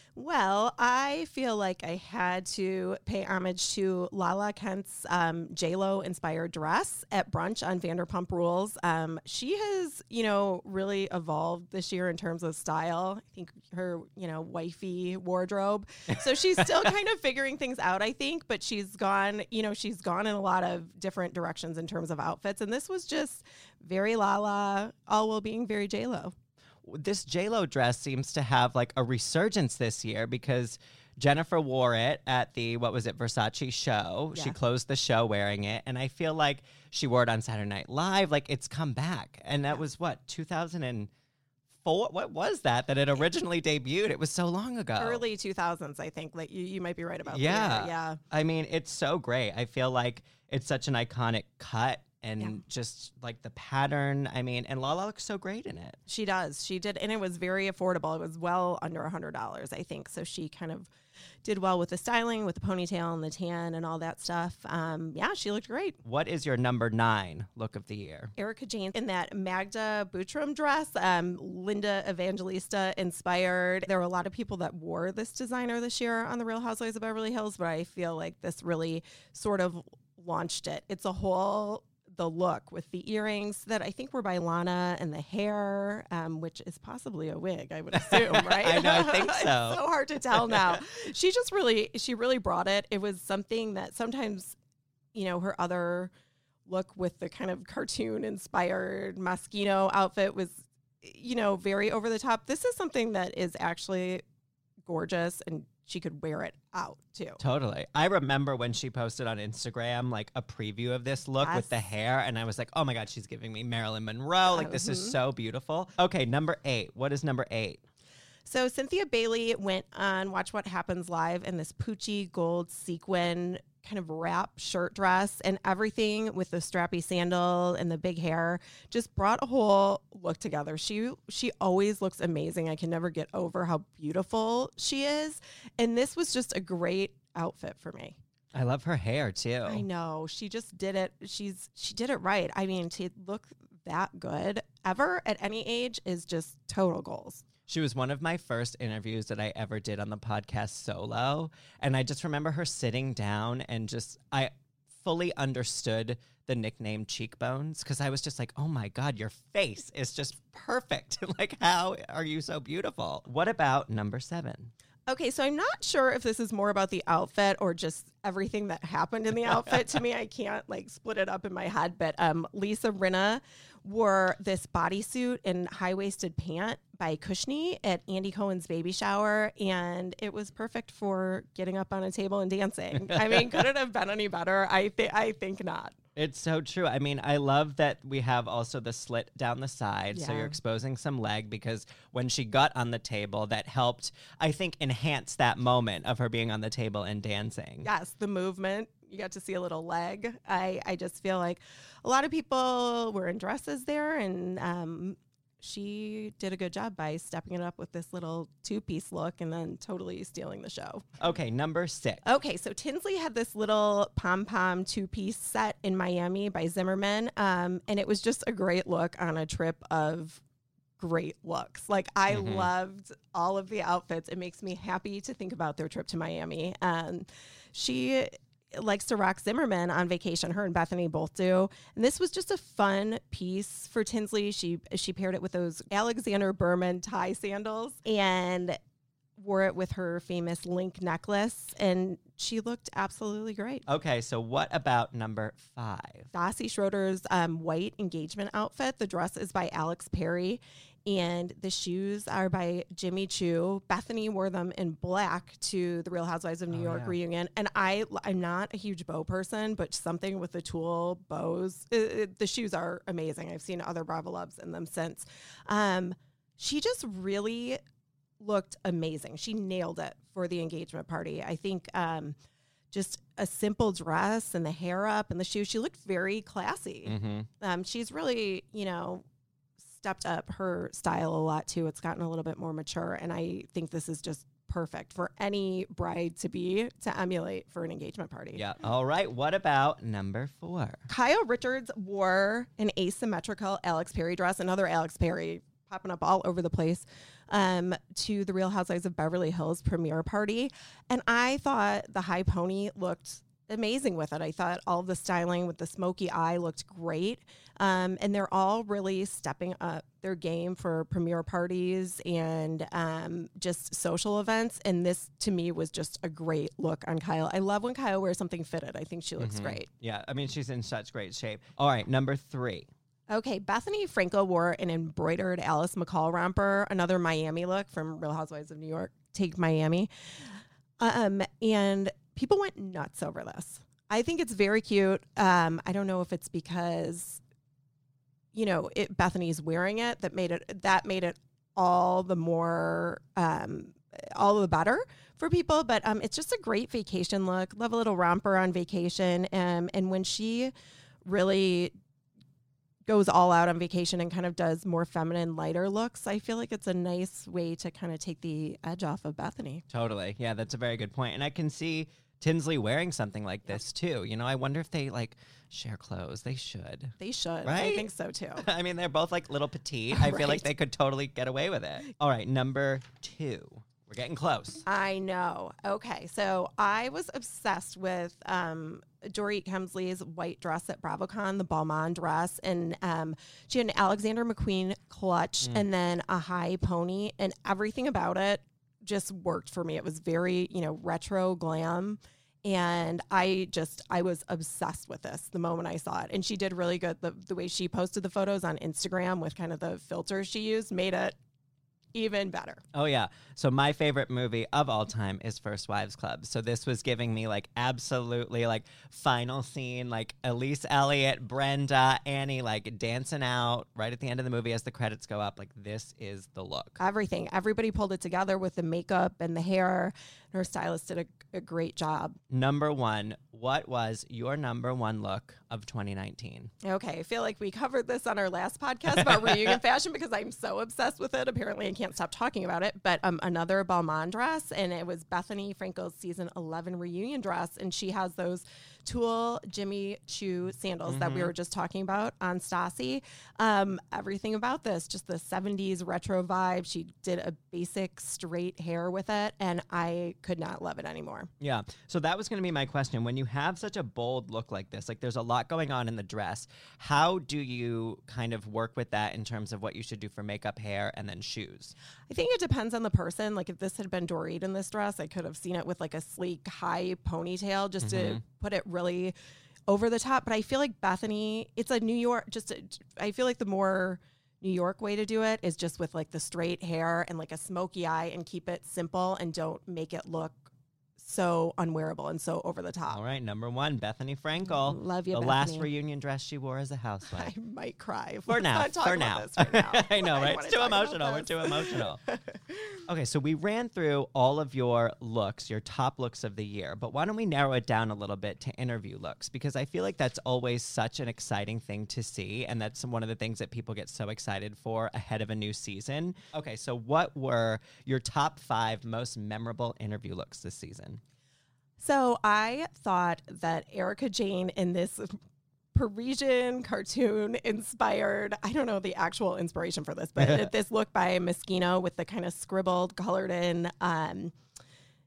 Well, I feel like I had to pay homage to Lala Kent's um, J-Lo inspired dress at brunch on Vanderpump Rules. Um, she has, you know, really evolved this year in terms of style. I think her, you know, wifey wardrobe. So she's still kind of figuring things out, I think, but she's gone, you know, she's gone in a lot of different directions in terms of outfits. And this was just very Lala, all while being very J-Lo. This J-Lo dress seems to have like a resurgence this year because Jennifer wore it at the, what was it, Versace show. Yeah. She closed the show wearing it. And I feel like she wore it on Saturday Night Live. Like it's come back. And that was what, two thousand four? What was that, that it originally debuted? It was so long ago. Early two thousands, I think. Like you, you might be right about Yeah. that. Yeah. I mean, it's so great. I feel like it's such an iconic cut. And Yeah. just like the pattern, I mean, and Lala looks so great in it. She does. She did. And it was very affordable. It was well under one hundred dollars, I think. So she kind of did well with the styling, with the ponytail and the tan and all that stuff. Um, yeah, she looked great. What is your number nine look of the year? Erica Jane in that Magda Buttram dress, um, Linda Evangelista inspired. There were a lot of people that wore this designer this year on The Real Housewives of Beverly Hills, but I feel like this really sort of launched it. It's a whole... the look with the earrings that I think were by Lana and the hair, um, which is possibly a wig, I would assume, right? I know, I think so. It's so hard to tell now. She just really, she really brought it. It was something that sometimes, you know, her other look with the kind of cartoon inspired Moschino outfit was, you know, very over the top. This is something that is actually gorgeous and she could wear it out too. Totally. I remember when she posted on Instagram like a preview of this look Yes. with the hair, and I was like, oh my God, she's giving me Marilyn Monroe. Like, this is Mhm. so beautiful. Okay, number eight. What is number eight? So Cynthia Bailey went on Watch What Happens Live in this Pucci gold sequin kind of wrap shirt dress, and everything with the strappy sandal and the big hair just brought a whole look together. She she always looks amazing. I can never get over how beautiful she is. And this was just a great outfit for me. I love her hair too. I know. She just did it. She's she did it right. I mean, to look that good ever at any age is just total goals. She was one of my first interviews that I ever did on the podcast solo. And I just remember her sitting down and just, I fully understood the nickname cheekbones because I was just like, oh my God, your face is just perfect. Like, how are you so beautiful? What about number seven? Okay, so I'm not sure if this is more about the outfit or just everything that happened in the outfit. To me, I can't like split it up in my head, but um, Lisa Rinna wore this bodysuit and high-waisted pant by Kushney at Andy Cohen's baby shower, and it was perfect for getting up on a table and dancing. I mean, could it have been any better? I think I think not. It's so true. I mean, I love that we have also the slit down the side. So Yeah. you're exposing some leg because when she got on the table, that helped, I think, enhance that moment of her being on the table and dancing. Yes, the movement. You got to see a little leg. I, I just feel like a lot of people were in dresses there, and um, she did a good job by stepping it up with this little two-piece look and then totally stealing the show. Okay, number six. Okay, so Tinsley had this little pom-pom two-piece set in Miami by Zimmerman, um, and it was just a great look on a trip of great looks. Like, I Mhm. loved all of the outfits. It makes me happy to think about their trip to Miami. Um, she likes to rock Zimmerman on vacation. Her and Bethany both do. And this was just a fun piece for Tinsley. She she paired it with those Alexander Berman tie sandals and wore it with her famous link necklace. And she looked absolutely great. Okay, so what about number five? Stassi Schroeder's um, white engagement outfit. The dress is by Alex Perry, and the shoes are by Jimmy Choo. Bethany wore them in black to the Real Housewives of New Oh, York yeah. reunion. And I, I'm not a huge bow person, but something with the tulle bows, it, it, the shoes are amazing. I've seen other Bravo Loves in them since. Um, she just really looked amazing. She nailed it for the engagement party. I think um, just a simple dress and the hair up and the shoes, she looked very classy. Mm-hmm. Um, she's really, you know, stepped up her style a lot too. It's gotten a little bit more mature, and I think this is just perfect for any bride to be to emulate for an engagement party. Yeah. All right. What about number four? Kyle Richards wore an asymmetrical Alex Perry dress, another Alex Perry popping up all over the place, um, to the Real Housewives of Beverly Hills premiere party. And I thought the high pony looked amazing with it. I thought all of the styling with the smoky eye looked great. Um, and they're all really stepping up their game for premiere parties and um, just social events. And this, to me, was just a great look on Kyle. I love when Kyle wears something fitted. I think she looks Mhm. great. Yeah. I mean, she's in such great shape. All right. Number three. Okay, Bethany Frankel wore an embroidered Alice McCall romper, another Miami look from Real Housewives of New York, Take Miami. Um, and people went nuts over this. I think it's very cute. Um, I don't know if it's because, you know, it, Bethany's wearing it that made it that made it all the more um, all the better for people. But um, it's just a great vacation look. Love a little romper on vacation. Um, and when she really goes all out on vacation and kind of does more feminine, lighter looks, I feel like it's a nice way to kind of take the edge off of Bethany. Totally. Yeah, that's a very good point. And I can see Tinsley wearing something like this too. You know, I wonder if they like share clothes. They should. They should. I Right? think so too. I mean, they're both like little petite. I feel like Right. they could totally get away with it. All right, number two. We're getting close. I know. Okay. So I was obsessed with um, Dorit Kemsley's white dress at BravoCon, the Balmain dress. And um, she had an Alexander McQueen clutch Mm. and then a high pony. And everything about it just worked for me. It was very, you know, retro glam. And I just, I was obsessed with this the moment I saw it. And she did really good. The, the way she posted the photos on Instagram with kind of the filters she used made it even better. Oh, yeah. So my favorite movie of all time is First Wives Club. So this was giving me like absolutely like final scene, like Elise Elliott, Brenda, Annie, like dancing out right at the end of the movie as the credits go up. Like this is the look. Everything. Everybody pulled it together with the makeup and the hair. Her stylist did a, a great job. Number one, what was your number one look of twenty nineteen? Okay, I feel like we covered this on our last podcast about reunion fashion because I'm so obsessed with it. Apparently, I can't stop talking about it. But um, another Balmain dress, and it was Bethany Frankel's season eleven reunion dress, and she has those tulle Jimmy Choo sandals that we were just talking about on Stassi. Um, everything about this, just the seventies retro vibe. She did a basic straight hair with it, and I could not love it anymore. Yeah. So that was going to be my question. When you have such a bold look like this, like there's a lot going on in the dress, how do you kind of work with that in terms of what you should do for makeup, hair, and then shoes? I think it depends on the person. Like if this had been Dorit in this dress, I could have seen it with like a sleek high ponytail just to put it really over the top. But I feel like Bethany, it's a New York, just a, I feel like the more New York way to do it is just with like the straight hair and like a smoky eye and keep it simple and don't make it look so unwearable and so over the top. All right. Number one, Bethany Frankel. Love you, The last Bethany. reunion dress she wore as a housewife. I might cry. For Let's now, not talk for about now. this right now. I know, I right? wanna It's too talk about emotional. We're this. too emotional. Okay, so we ran through all of your looks, your top looks of the year, but why don't we narrow it down a little bit to interview looks? Because I feel like that's always such an exciting thing to see, and that's one of the things that people get so excited for ahead of a new season. Okay, so what were your top five most memorable interview looks this season? So I thought that Erica Jane in this Parisian cartoon inspired, I don't know the actual inspiration for this, but this look by Moschino with the kind of scribbled, colored in um,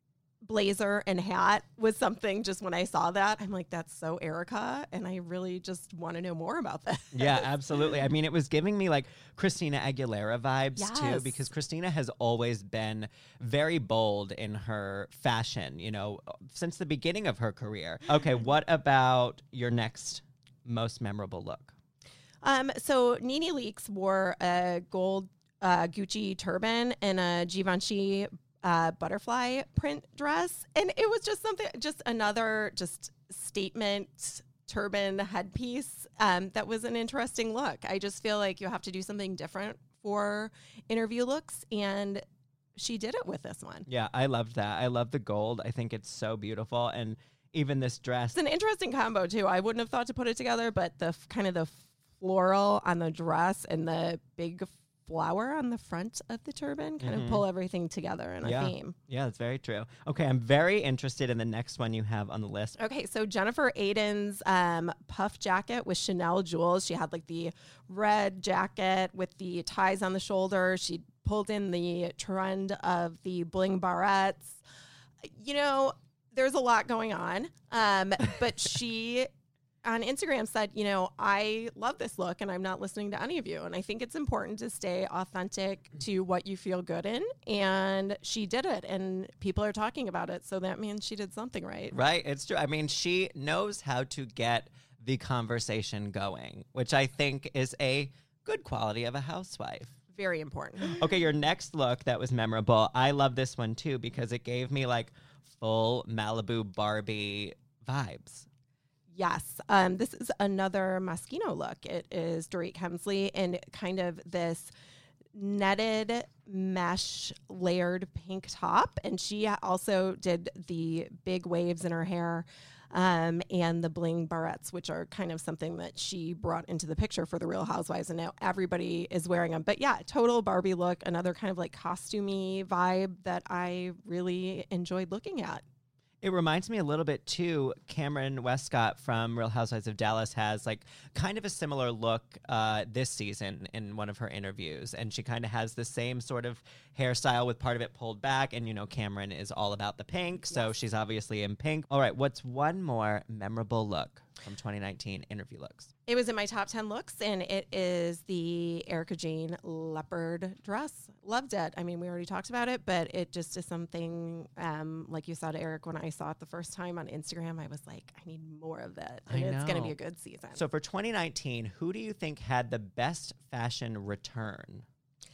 blazer and hat was something just when I saw that, I'm like, that's so Erica. And I really just want to know more about that. Yeah, absolutely. I mean, it was giving me like Christina Aguilera vibes Yes. too, because Christina has always been very bold in her fashion, you know, since the beginning of her career. Okay, what about your next most memorable look? Um, so Nene Leakes wore a gold uh, Gucci turban and a Givenchy uh, butterfly print dress. And it was just something, just another just statement turban headpiece um, that was an interesting look. I just feel like you have to do something different for interview looks. And she did it with this one. Yeah, I loved that. I love the gold. I think it's so beautiful. And even this dress. It's an interesting combo too. I wouldn't have thought to put it together, but the f- kind of the floral on the dress and the big flower on the front of the turban kind Mhm. of pull everything together in Yeah. a theme. Yeah, that's very true. Okay, I'm very interested in the next one you have on the list. Okay, so Jennifer Aydin's um, puff jacket with Chanel jewels. She had like the red jacket with the ties on the shoulder. She pulled in the trend of the bling barrettes. You know, there's a lot going on, um, but she on Instagram said, you know, I love this look and I'm not listening to any of you. And I think it's important to stay authentic to what you feel good in. And she did it and people are talking about it. So that means she did something right. Right, it's true. I mean, she knows how to get the conversation going, which I think is a good quality of a housewife. Very important. Okay, your next look that was memorable. I love this one too because it gave me like full Malibu Barbie vibes. Yes. Um, this is another Moschino look. It is Dorit Kemsley in kind of this netted mesh layered pink top. And she also did the big waves in her hair um, and the bling barrettes, which are kind of something that she brought into the picture for the Real Housewives. And now everybody is wearing them. But yeah, total Barbie look, another kind of like costumey vibe that I really enjoyed looking at. It reminds me a little bit too. Cameron Westcott from Real Housewives of Dallas has like kind of a similar look uh, this season in one of her interviews, and she kind of has the same sort of hairstyle with part of it pulled back. And you know, Cameron is all about the pink, so Yes. she's obviously in pink. All right, what's one more memorable look from twenty nineteen interview looks? It was in my top ten looks, and it is the Erica Jane leopard dress. Loved it. I mean, we already talked about it, but it just is something, um, like you said, Eric, when I saw it the first time on Instagram, I was like, I need more of that. I And it's going to know. be a good season. So for twenty nineteen, who do you think had the best fashion return?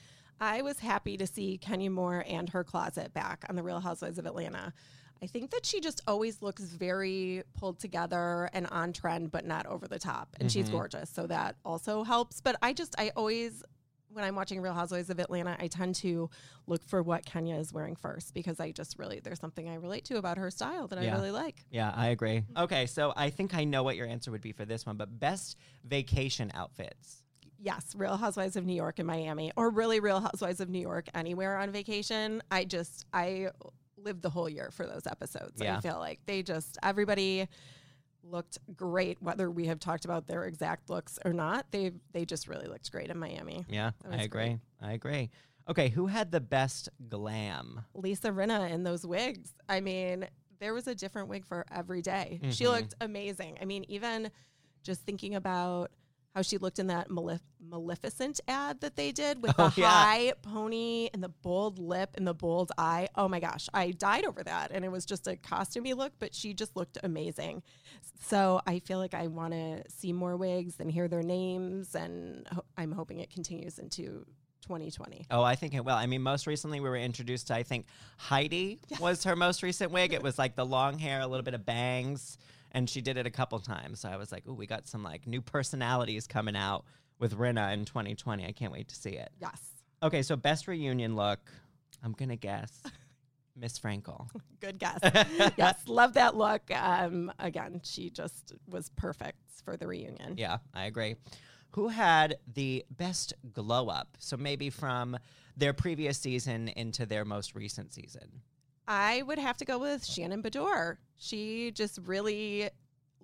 I was happy to see Kenya Moore and her closet back on The Real Housewives of Atlanta. I think that she just always looks very pulled together and on trend, but not over the top. And she's Mhm. gorgeous, so that also helps. But I just, I always, when I'm watching Real Housewives of Atlanta, I tend to look for what Kenya is wearing first because I just really, there's something I relate to about her style that Yeah. I really like. Yeah, I agree. Okay, so I think I know what your answer would be for this one, but best vacation outfits. Yes, Real Housewives of New York and Miami, or really Real Housewives of New York anywhere on vacation. I just, I lived the whole year for those episodes. Yeah. I feel like they just, everybody looked great, whether we have talked about their exact looks or not. They they just really looked great in Miami. Yeah, That I was agree. great. I agree. Okay, who had the best glam? Lisa Rinna in those wigs. I mean, there was a different wig for every day. She Mhm. looked amazing. I mean, even just thinking about how she looked in that Malef- Maleficent ad that they did with Oh, the yeah. high pony and the bold lip and the bold eye. Oh my gosh, I died over that. And it was just a costumey look, but she just looked amazing. So I feel like I want to see more wigs and hear their names. And ho- I'm hoping it continues into twenty twenty. Oh, I think it will. I mean, most recently we were introduced to, I think, Heidi was her most recent wig. It was like the long hair, a little bit of bangs, and she did it a couple times. So I was like, oh, we got some like new personalities coming out with Rinna in twenty twenty. I can't wait to see it. Yes. Okay, so best reunion look, I'm going to guess Miss Frankel. Good guess. Yes, love that look. Um, again, she just was perfect for the reunion. Yeah, I agree. Who had the best glow up? So maybe from their previous season into their most recent season. I would have to go with Shannon Bedore. She just really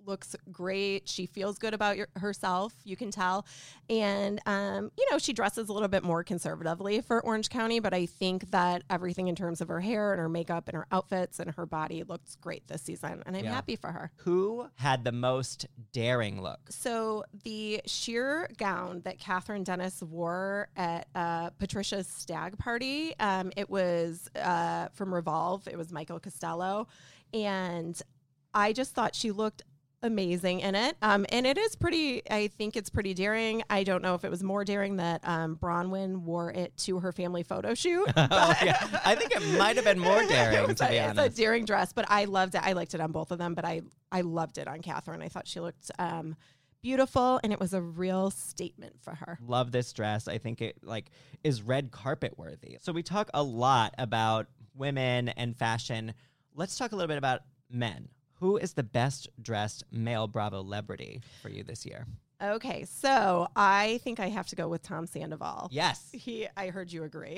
looks great. She feels good about your, herself, you can tell. And, um, you know, she dresses a little bit more conservatively for Orange County, but I think that everything in terms of her hair and her makeup and her outfits and her body looks great this season. And I'm Yeah. happy for her. Who had the most daring look? So the sheer gown that Catherine Dennis wore at uh, Patricia's stag party, um, it was uh, from Revolve. It was Michael Costello. And I just thought she looked amazing in it. Um, and it is pretty, I think it's pretty daring. I don't know if it was more daring that um, Bronwyn wore it to her family photo shoot. Oh, yeah. I think it might have been more daring, It was to a- be it's honest. a daring dress, but I loved it. I liked it on both of them, but I, I loved it on Catherine. I thought she looked um, beautiful, and it was a real statement for her. Love this dress. I think it like is red carpet worthy. So we talk a lot about women and fashion. Let's talk a little bit about men. Who is the best dressed male Bravo celebrity for you this year? Okay, so I think I have to go with Tom Sandoval. Yes. He, I heard you agree.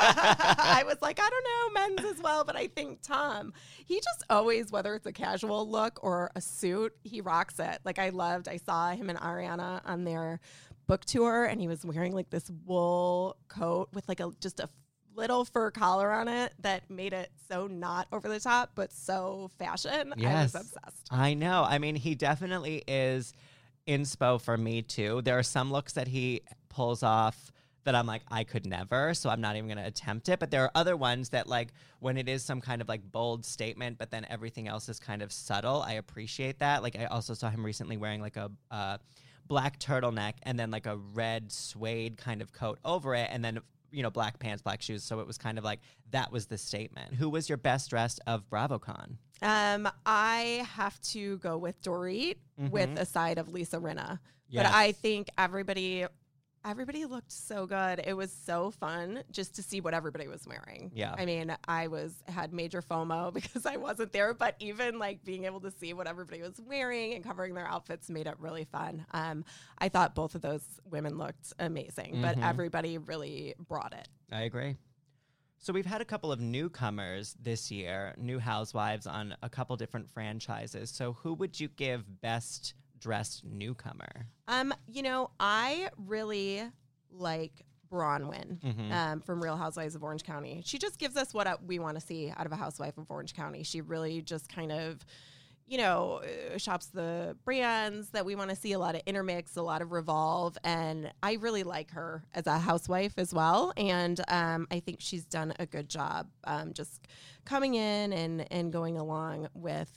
I was like, I don't know, men's as well, but I think Tom, he just always, whether it's a casual look or a suit, he rocks it. Like I loved, I saw him and Ariana on their book tour, and he was wearing like this wool coat with like a just a little fur collar on it that made it so not over the top, but so fashion. Yes. I was obsessed. I know. I mean, he definitely is inspo for me too. There are some looks that he pulls off that I'm like, I could never, so I'm not even going to attempt it. But there are other ones that, like, when it is some kind of like bold statement, but then everything else is kind of subtle, I appreciate that. Like, I also saw him recently wearing like a uh, black turtleneck and then like a red suede kind of coat over it, and then, you know, black pants, black shoes. So it was kind of like that was the statement. Who was your best dressed of BravoCon? Um, I have to go with Dorit Mhm. with a side of Lisa Rinna. Yes. But I think everybody everybody looked so good. It was so fun just to see what everybody was wearing. Yeah. I mean, I was had major FOMO because I wasn't there, but even like being able to see what everybody was wearing and covering their outfits made it really fun. Um, I thought both of those women looked amazing, but Mhm. everybody really brought it. I agree. So we've had a couple of newcomers this year, new housewives on a couple different franchises. So who would you give best dressed newcomer? Um, you know, I really like Bronwyn Mhm. um, from Real Housewives of Orange County. She just gives us what uh, we want to see out of a housewife of Orange County. She really just kind of, you know, uh, shops the brands that we want to see, a lot of intermix, a lot of Revolve. And I really like her as a housewife as well. And um, I think she's done a good job um, just coming in and, and going along with,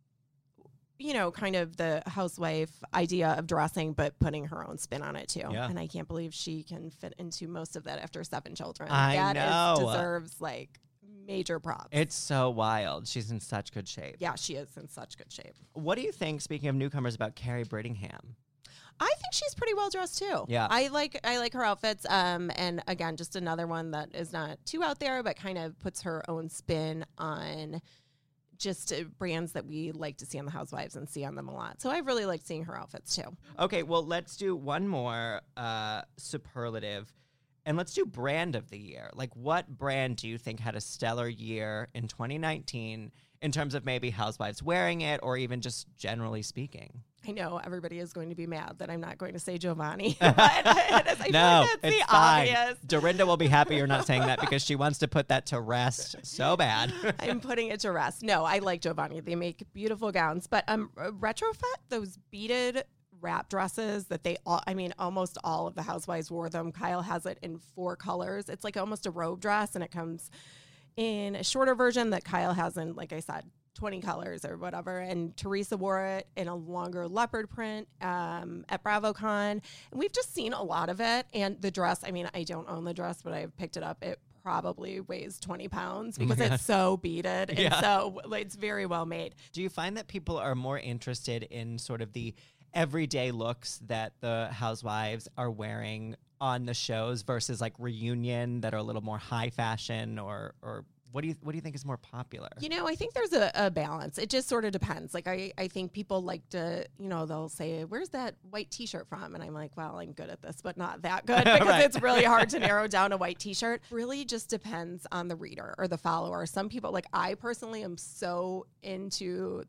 you know, kind of the housewife idea of dressing, but putting her own spin on it too. Yeah. And I can't believe she can fit into most of that after seven children. I That is- know. deserves like major props. It's so wild. She's in such good shape. yeah, she is in such good shape. What do you think, speaking of newcomers, about Carrie Brittingham? I think she's pretty well dressed too. Yeah. I like I like her outfits. Um, and again, just another one that is not too out there, but kind of puts her own spin on just uh, brands that we like to see on the Housewives and see on them a lot. So I really like seeing her outfits too. Okay, well, let's do one more uh, superlative, and let's do brand of the year. Like, what brand do you think had a stellar year in twenty nineteen in terms of maybe housewives wearing it, or even just generally speaking? I know everybody is going to be mad that I'm not going to say Giovanni. but I feel No, like that's it's the fine. obvious. Dorinda will be happy you're not saying that because she wants to put that to rest so bad. I'm putting it to rest. No, I like Giovanni. They make beautiful gowns, but um, uh, retrofit those beaded wrap dresses that they all, I mean, almost all of the housewives wore them. Kyle has it in four colors. It's like almost a robe dress, and it comes in a shorter version that Kyle has in, like I said, twenty colors or whatever. And Teresa wore it in a longer leopard print um, at BravoCon. And we've just seen a lot of it. And the dress, I mean, I don't own the dress, but I've picked it up. It probably weighs twenty pounds because God. it's so beaded. And Yeah. so like, it's very well made. Do you find that people are more interested in sort of the everyday looks that the housewives are wearing on the shows versus like reunion that are a little more high fashion, or or what do you what do you think is more popular? You know, I think there's a, a balance. It just sort of depends. Like, I, I think people like to, you know, they'll say, where's that white t-shirt from? And I'm like, well, I'm good at this, but not that good because Right. it's really hard to narrow down a white t-shirt. Really just depends on the reader or the follower. Some people, like I personally am so into the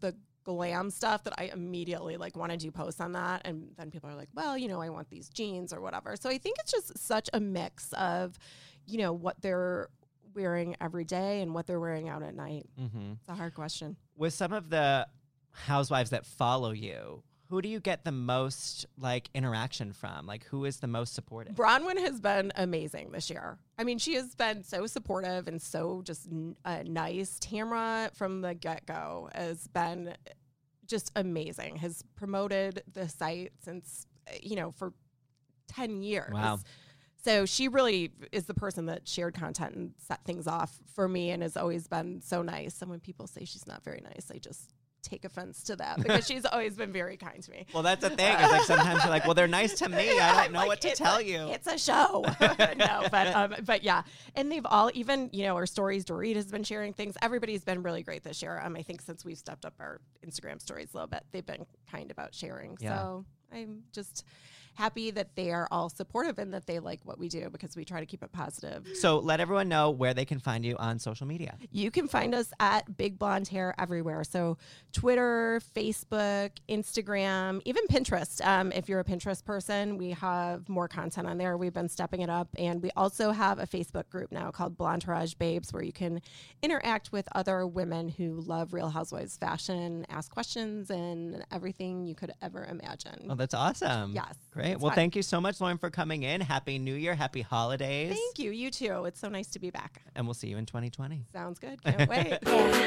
glam stuff that I immediately like want to do posts on that. And then people are like, well, you know, I want these jeans or whatever. So I think it's just such a mix of, you know, what they're wearing every day and what they're wearing out at night. Mm-hmm. It's a hard question. With some of the housewives that follow you, who do you get the most like interaction from? Like, who is the most supportive? Bronwyn has been amazing this year. I mean, she has been so supportive and so just uh, nice. Tamra from the get-go has been just amazing, has promoted the site since, you know, for ten years. Wow. So she really is the person that shared content and set things off for me and has always been so nice. And when people say she's not very nice, I just take offense to that because she's always been very kind to me. Well, that's the thing. It's like sometimes you're like, well, they're nice to me. I don't I'm know like, what to it's tell a, you. It's a show. No, but um, but yeah. And they've all, even, you know, our stories, Dorit has been sharing things. Everybody's been really great this year. Um, I think since we've stepped up our Instagram stories a little bit, they've been kind about sharing. Yeah. So I'm just happy that they are all supportive and that they like what we do because we try to keep it positive. So let everyone know where they can find you on social media. You can find us at Big Blonde Hair everywhere. So Twitter, Facebook, Instagram, even Pinterest. Um, if you're a Pinterest person, we have more content on there. We've been stepping it up. And we also have a Facebook group now called Blonderage Babes where you can interact with other women who love Real Housewives fashion, ask questions, and everything you could ever imagine. Oh, that's awesome. Yes. Great. It's Well, fun. thank you so much, Lauren, for coming in. Happy New Year. Happy holidays. Thank you. You too. It's so nice to be back. And we'll see you in twenty twenty. Sounds good. Can't wait.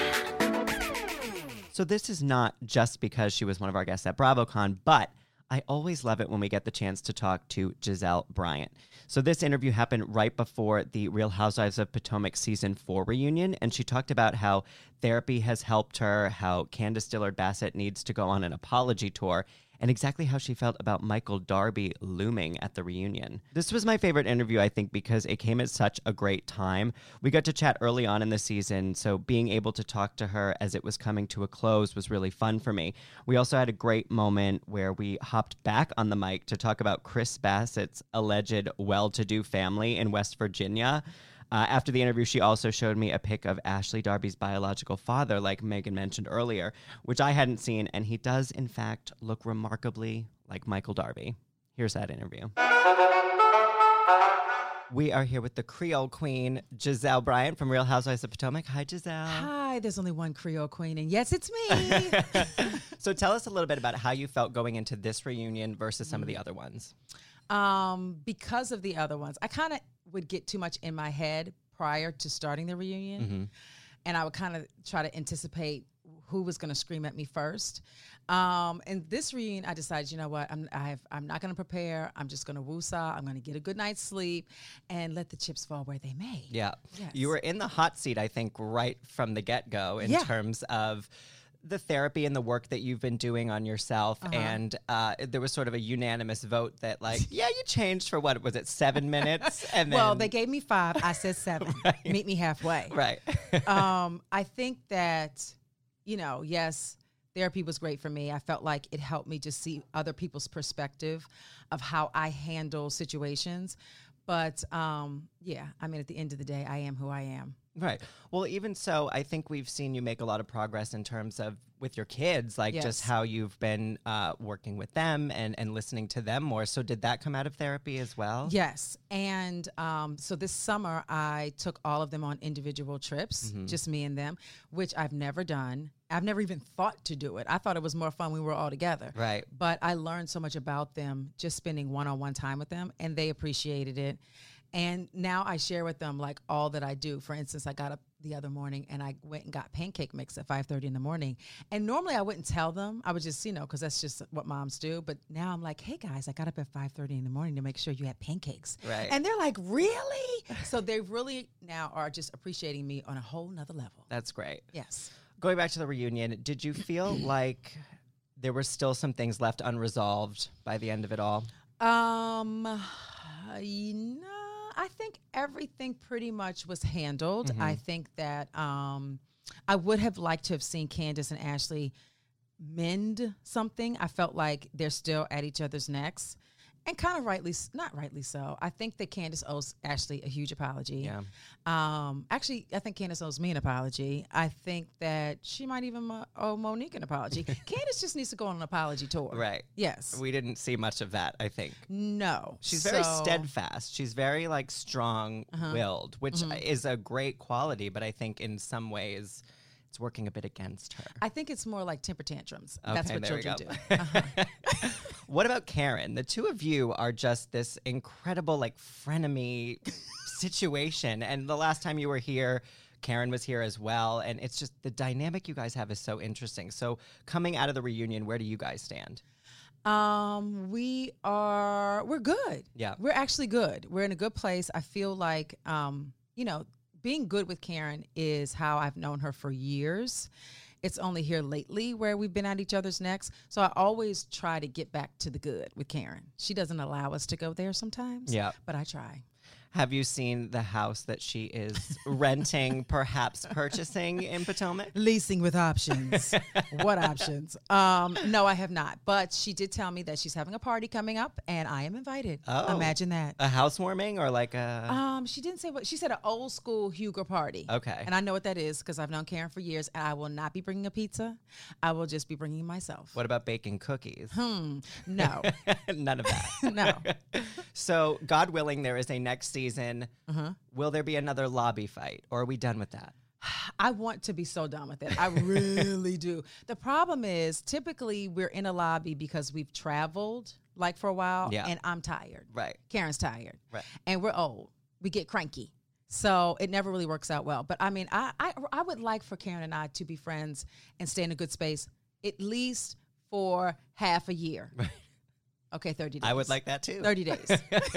So this is not just because she was one of our guests at BravoCon, but I always love it when we get the chance to talk to Giselle Bryant. So this interview happened right before the Real Housewives of Potomac season four reunion, and she talked about how therapy has helped her, how Candace Dillard-Bassett needs to go on an apology tour, and exactly how she felt about Michael Darby looming at the reunion. This was my favorite interview, I think, because it came at such a great time. We got to chat early on in the season, so being able to talk to her as it was coming to a close was really fun for me. We also had a great moment where we hopped back on the mic to talk about Chris Bassett's alleged well-to-do family in West Virginia. Uh, after the interview, she also showed me a pic of Ashley Darby's biological father, like Megan mentioned earlier, which I hadn't seen, and he does, in fact, look remarkably like Michael Darby. Here's that interview. We are here with the Creole Queen, Giselle Bryant from Real Housewives of Potomac. Hi, Giselle. Hi, there's only one Creole Queen, and yes, it's me. So tell us a little bit about how you felt going into this reunion versus some of the other ones. Um, because of the other ones, I kind of would get too much in my head prior to starting the reunion, Mm-hmm. and I would kind of try to anticipate who was going to scream at me first. Um, and this reunion, I decided, you know what, I'm I have, I'm not going to prepare. I'm just going to woosah. I'm going to get a good night's sleep and let the chips fall where they may. Yeah. Yes. You were in the hot seat, I think, right from the get-go in Yeah. terms of the therapy and the work that you've been doing on yourself. Uh-huh. And uh, there was sort of a unanimous vote that, like, yeah, you changed for what? Was it seven minutes? And then, Well, they gave me five. I said seven. Right. Meet me halfway. Right. um, I think that, you know, yes, therapy was great for me. I felt like it helped me just see other people's perspective of how I handle situations. But um, yeah, I mean, at the end of the day, I am who I am. Right. Well, even so, I think we've seen you make a lot of progress in terms of with your kids, like Yes. just how you've been uh, working with them and, and listening to them more. So did that come out of therapy as well? Yes. And um, so this summer, I took all of them on individual trips, Mhm. just me and them, which I've never done. I've never even thought to do it. I thought it was more fun when we were all together. Right. But I learned so much about them just spending one-on-one time with them, and they appreciated it. And now I share with them like all that I do. For instance, I got up the other morning and I went and got pancake mix at five thirty in the morning. And normally I wouldn't tell them. I would just, you know, because that's just what moms do. But now I'm like, hey guys, I got up at five thirty in the morning to make sure you had pancakes. Right. And they're like, really? So they really now are just appreciating me on a whole nother level. That's great. Yes. Going back to the reunion, did you feel like there were still some things left unresolved by the end of it all? Um, you know, I think everything pretty much was handled. Mhm. I think that um, I would have liked to have seen Candace and Ashley mend something. I felt like they're still at each other's necks. And kind of rightly, s- not rightly so. I think that Candace owes Ashley a huge apology. Yeah. Um, actually, I think Candace owes me an apology. I think that she might even mo- owe Monique an apology. Candace just needs to go on an apology tour. Right. Yes. We didn't see much of that, I think. no. She's very So- steadfast. She's very like strong-willed, which Mhm. is a great quality, but I think in some ways it's working a bit against her. I think it's more like temper tantrums. That's Okay, what there we children go. do. Uh-huh. What about Karen? The two of you are just this incredible like frenemy situation. And the last time you were here, Karen was here as well. And it's just the dynamic you guys have is so interesting. So coming out of the reunion, where do you guys stand? Um, we are we're good. Yeah. We're actually good. We're in a good place. I feel like um, you know, being good with Karen is how I've known her for years. It's only here lately where we've been at each other's necks. So I always try to get back to the good with Karen. She doesn't allow us to go there sometimes. Yeah. But I try. Have you seen the house that she is renting, perhaps purchasing in Potomac? Leasing with options. What options? Um, no, I have not. But she did tell me that she's having a party coming up, and I am invited. Oh. Imagine that. A housewarming or like a... Um, she didn't say what she said. An old school Huger party. Okay. And I know what that is because I've known Karen for years. And I will not be bringing a pizza. I will just be bringing myself. What about baking cookies? Hmm. No. None of that. No. So, God willing, there is a next season. Uh-huh. Will there be another lobby fight, or are we done with that? I want to be so done with it. I really do. The problem is typically we're in a lobby because we've traveled like for a while, Yeah. and I'm tired. Right. Karen's tired. Right. And we're old. We get cranky. So it never really works out well. But I mean, I, I I would like for Karen and I to be friends and stay in a good space at least for half a year. Right. Okay, thirty days. I would like that too. thirty days.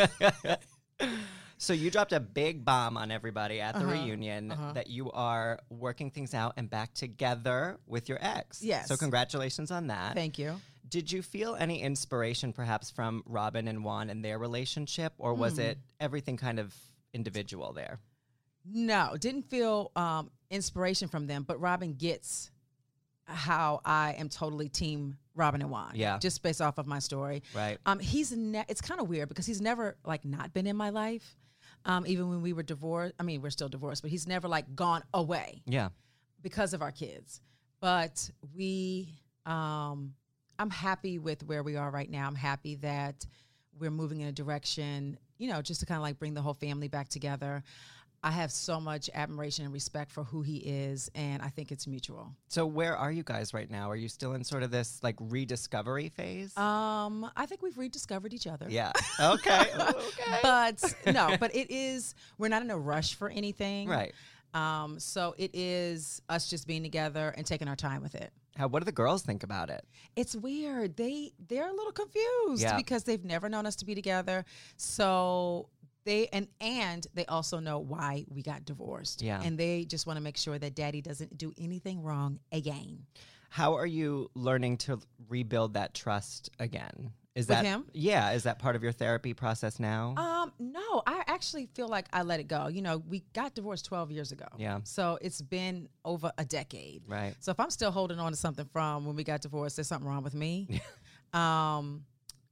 So you dropped a big bomb on everybody at the Uh-huh, reunion uh-huh. that you are working things out and back together with your ex. Yes. So congratulations on that. Thank you. Did you feel any inspiration perhaps from Robin and Juan and their relationship, or was Mm. it everything kind of individual there? No, didn't feel um, inspiration from them, but Robin gets how I am totally team Robin and Juan. Yeah. Just based off of my story. Right. Um, he's ne- it's kind of weird because he's never like not been in my life. Um, even when we were divorced, I mean, we're still divorced, but he's never like gone away Yeah. because of our kids. But we, um, I'm happy with where we are right now. I'm happy that we're moving in a direction, you know, just to kind of like bring the whole family back together. I have so much admiration and respect for who he is, and I think it's mutual. So where are you guys right now? Are you still in sort of this like rediscovery phase? Um, I think we've rediscovered each other. yeah. Okay. okay. But no, but it is, we're not in a rush for anything. Right. Um, so it is us just being together and taking our time with it. How, what do the girls think about it? It's weird. They they're a little confused Yeah. because they've never known us to be together. So they and and they also know why we got divorced. Yeah. And they just want to make sure that daddy doesn't do anything wrong again. How are you learning to rebuild that trust again? Is With that him? Yeah, is that part of your therapy process now? Um, no, I actually feel like I let it go. You know, we got divorced twelve years ago. Yeah. So it's been over a decade. Right. So if I'm still holding on to something from when we got divorced, there's something wrong with me. um,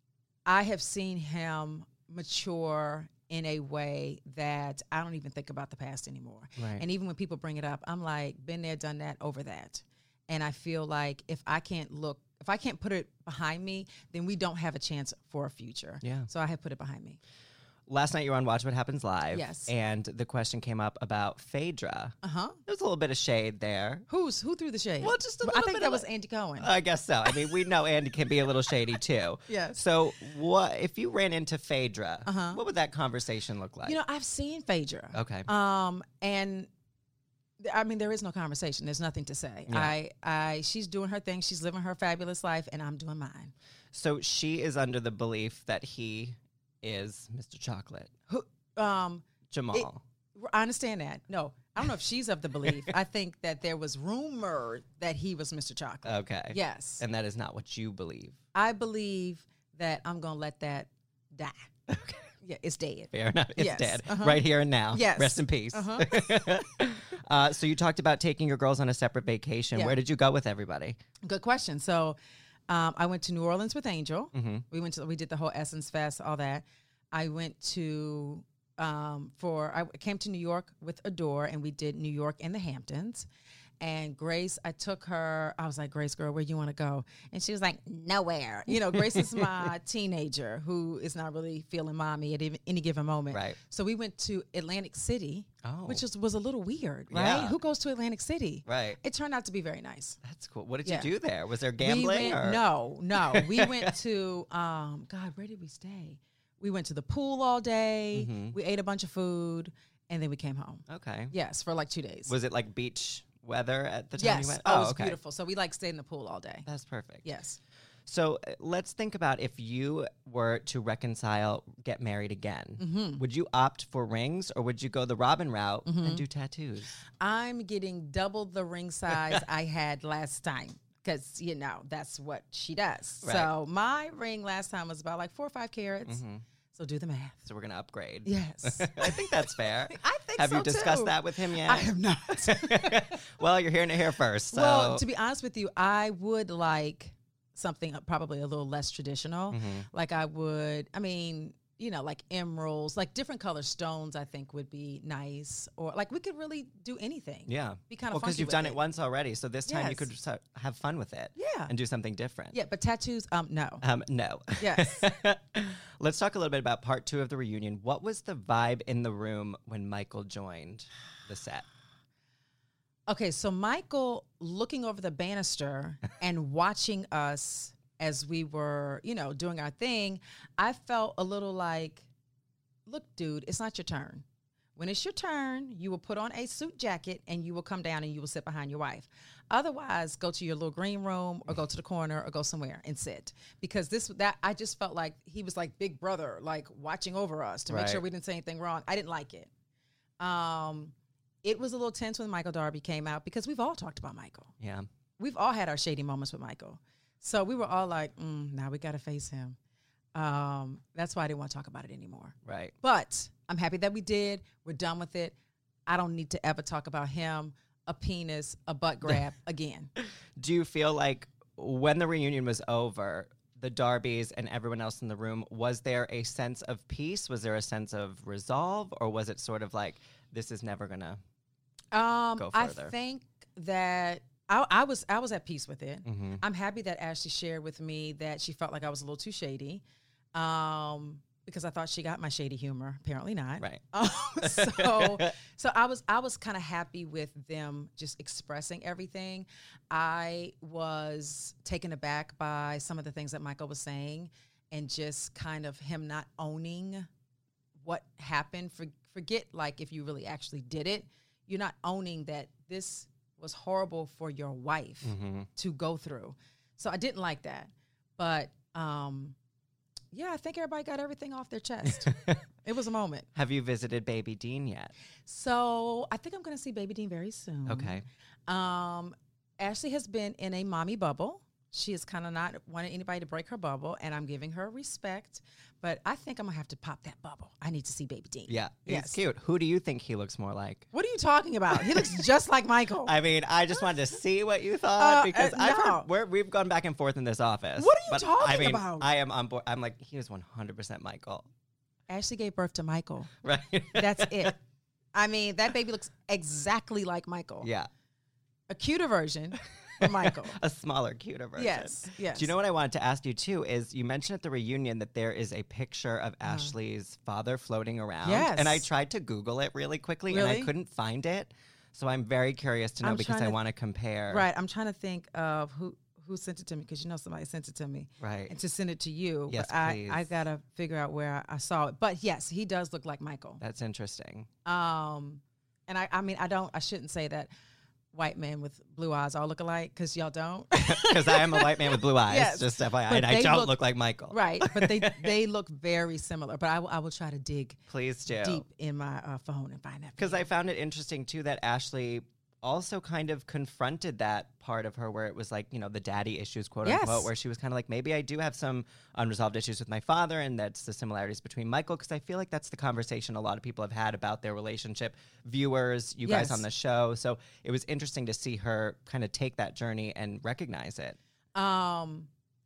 I have seen him mature in a way that I don't even think about the past anymore. Right. And even when people bring it up, I'm like, been there, done that, over that. And I feel like if I can't look, if I can't put it behind me, then we don't have a chance for a future. Yeah. So I have put it behind me. Last night you were on Watch What Happens Live. Yes. And the question came up about Phaedra. Uh-huh. There's a little bit of shade there. Who's who threw the shade? Well, just a I little think bit that of was a- Andy Cohen. I guess so. I mean, we know Andy can be a little shady too. Yes. So what if you ran into Phaedra, Uh-huh. what would that conversation look like? You know, I've seen Phaedra. Okay. Um, and th- I mean, there is no conversation. There's nothing to say. Yeah. I, I, she's doing her thing. She's living her fabulous life, and I'm doing mine. So she is under the belief that he is Mister Chocolate. Who, um, Jamal. I understand that. No, I don't know if she's of the belief. I think that there was rumor that he was Mister Chocolate. Okay. Yes. And that is not what you believe. I believe that I'm going to let that die. Okay. Yeah, it's dead. Fair enough. It's Yes. dead. Uh-huh. Right here and now. Yes. Rest in peace. Uh-huh. uh, so you talked about taking your girls on a separate vacation. Yeah. Where did you go with everybody? Good question. So Um, I went to New Orleans with Angel. Mm-hmm. We went to we did the whole Essence Fest, all that. I went to um, for I came to New York with Adore, and we did New York and the Hamptons. And Grace, I took her. I was like, Grace, girl, where you want to go? And she was like, nowhere. You know, Grace is my teenager who is not really feeling mommy at even, any given moment. Right. So we went to Atlantic City, Oh. which was, was a little weird, right? Yeah. Who goes to Atlantic City? Right. It turned out to be very nice. That's cool. What did Yeah. you do there? Was there We gambling? went- or? No, no. We went to, um, God, where did we stay? We went to the pool all day. Mhm. We ate a bunch of food, and then we came home. Okay. Yes, for like two days. Was it like beach weather at the time yes. you went? Oh, it was okay. beautiful. So we like stayed in the pool all day. That's perfect. Yes. So uh, let's think about if you were to reconcile, get married again. Mm-hmm. Would you opt for rings or would you go the Robin route Mm-hmm. and do tattoos? I'm getting double the ring size I had last time because, you know, that's what she does. Right. So my ring last time was about like four or five carats. Mm-hmm. So do the math. So we're going to upgrade. Yes. I think that's fair. I think Have so you discussed too. that with him yet? I have not. Well, you're hearing it here first. So. Well, to be honest with you, I would like something probably a little less traditional. Mhm. Like I would, I mean, you know, like emeralds, like different color stones I think would be nice. Or like we could really do anything. Yeah. Be kind Well, of because funky you've with done it. it once already. So this time you Yes. could just ha- have fun with it. Yeah. And do something different. Yeah, but tattoos, um, no. Um, no. Yes. Let's talk a little bit about part two of the reunion. What was the vibe in the room when Michael joined the set? Okay, so Michael looking over the banister and watching us as we were, you know, doing our thing, I felt a little like, look, dude, it's not your turn. When it's your turn, you will put on a suit jacket and you will come down and you will sit behind your wife. Otherwise, go to your little green room or go to the corner or go somewhere and sit. Because this, that, I just felt like he was like big brother, like watching over us to make sure Right. we didn't say anything wrong. I didn't like it. Um, it was a little tense when Michael Darby came out because we've all talked about Michael. Yeah. We've all had our shady moments with Michael. So we were all like, mm, now we got to face him. Um, that's why I didn't want to talk about it anymore. Right. But I'm happy that we did. We're done with it. I don't need to ever talk about him, a penis, a butt grab again. Do you feel like when the reunion was over, the Darbys and everyone else in the room, was there a sense of peace? Was there a sense of resolve? Or was it sort of like, this is never going to Um, go I further? think that I, I was I was at peace with it. Mhm. I'm happy that Ashley shared with me that she felt like I was a little too shady, um, because I thought she got my shady humor. Apparently not. Right. Um, so so I was I was kind of happy with them just expressing everything. I was taken aback by some of the things that Michael was saying, and just kind of him not owning what happened. For, forget like if you really actually did it, you're not owning that this was horrible for your wife Mhm. to go through. So I didn't like that. But um, yeah, I think everybody got everything off their chest. It was a moment. Have you visited Baby Dean yet? So I think I'm going to see Baby Dean very soon. Okay. Um, Ashley has been in a mommy bubble. She has kind of not wanted anybody to break her bubble, and I'm giving her respect. But I think I'm going to have to pop that bubble. I need to see Baby Dean. Yeah. He's Yes. cute. Who do you think he looks more like? What are you talking about? He looks just like Michael. I mean, I just wanted to see what you thought Uh, because uh, I've no. heard we're, we've gone back and forth in this office. What are you but talking I mean, about? I am on board. I'm like, he is one hundred percent Michael, Ashley gave birth to Michael. right? That's it. I mean, that baby looks exactly like Michael. Yeah, A cuter version of Michael. a smaller, cuter version. Yes, yes. Do you know what I wanted to ask you too? Is you mentioned at the reunion that there is a picture of Ashley's father floating around. Uh-huh. Yes. And I tried to Google it really quickly, and I Really? couldn't find it. So I'm very curious to know I'm because trying I to- want to compare. Right. I'm trying to think of who who sent it to me because you know somebody sent it to me. Right. And to send it to you. Yes, but I, please. I got to figure out where I, I saw it. But yes, he does look like Michael. That's interesting. Um, and I, I mean, I don't, I shouldn't say that white men with blue eyes all look alike because y'all don't. Because I am a white man with blue eyes, Yes. just F Y I, But and I they don't look- look like Michael. Right. But they, they look very similar. But I, will- I will try to dig Please do. deep in my uh, phone and find that. Because video. I found it interesting too that Ashley also kind of confronted that part of her where it was like, you know, the daddy issues, quote Yes. unquote, where she was kind of like, maybe I do have some unresolved issues with my father, and that's the similarities between Michael. Because I feel like that's the conversation a lot of people have had about their relationship, viewers, you guys Yes. on the show. So it was interesting to see her kind of take that journey and recognize it. Um,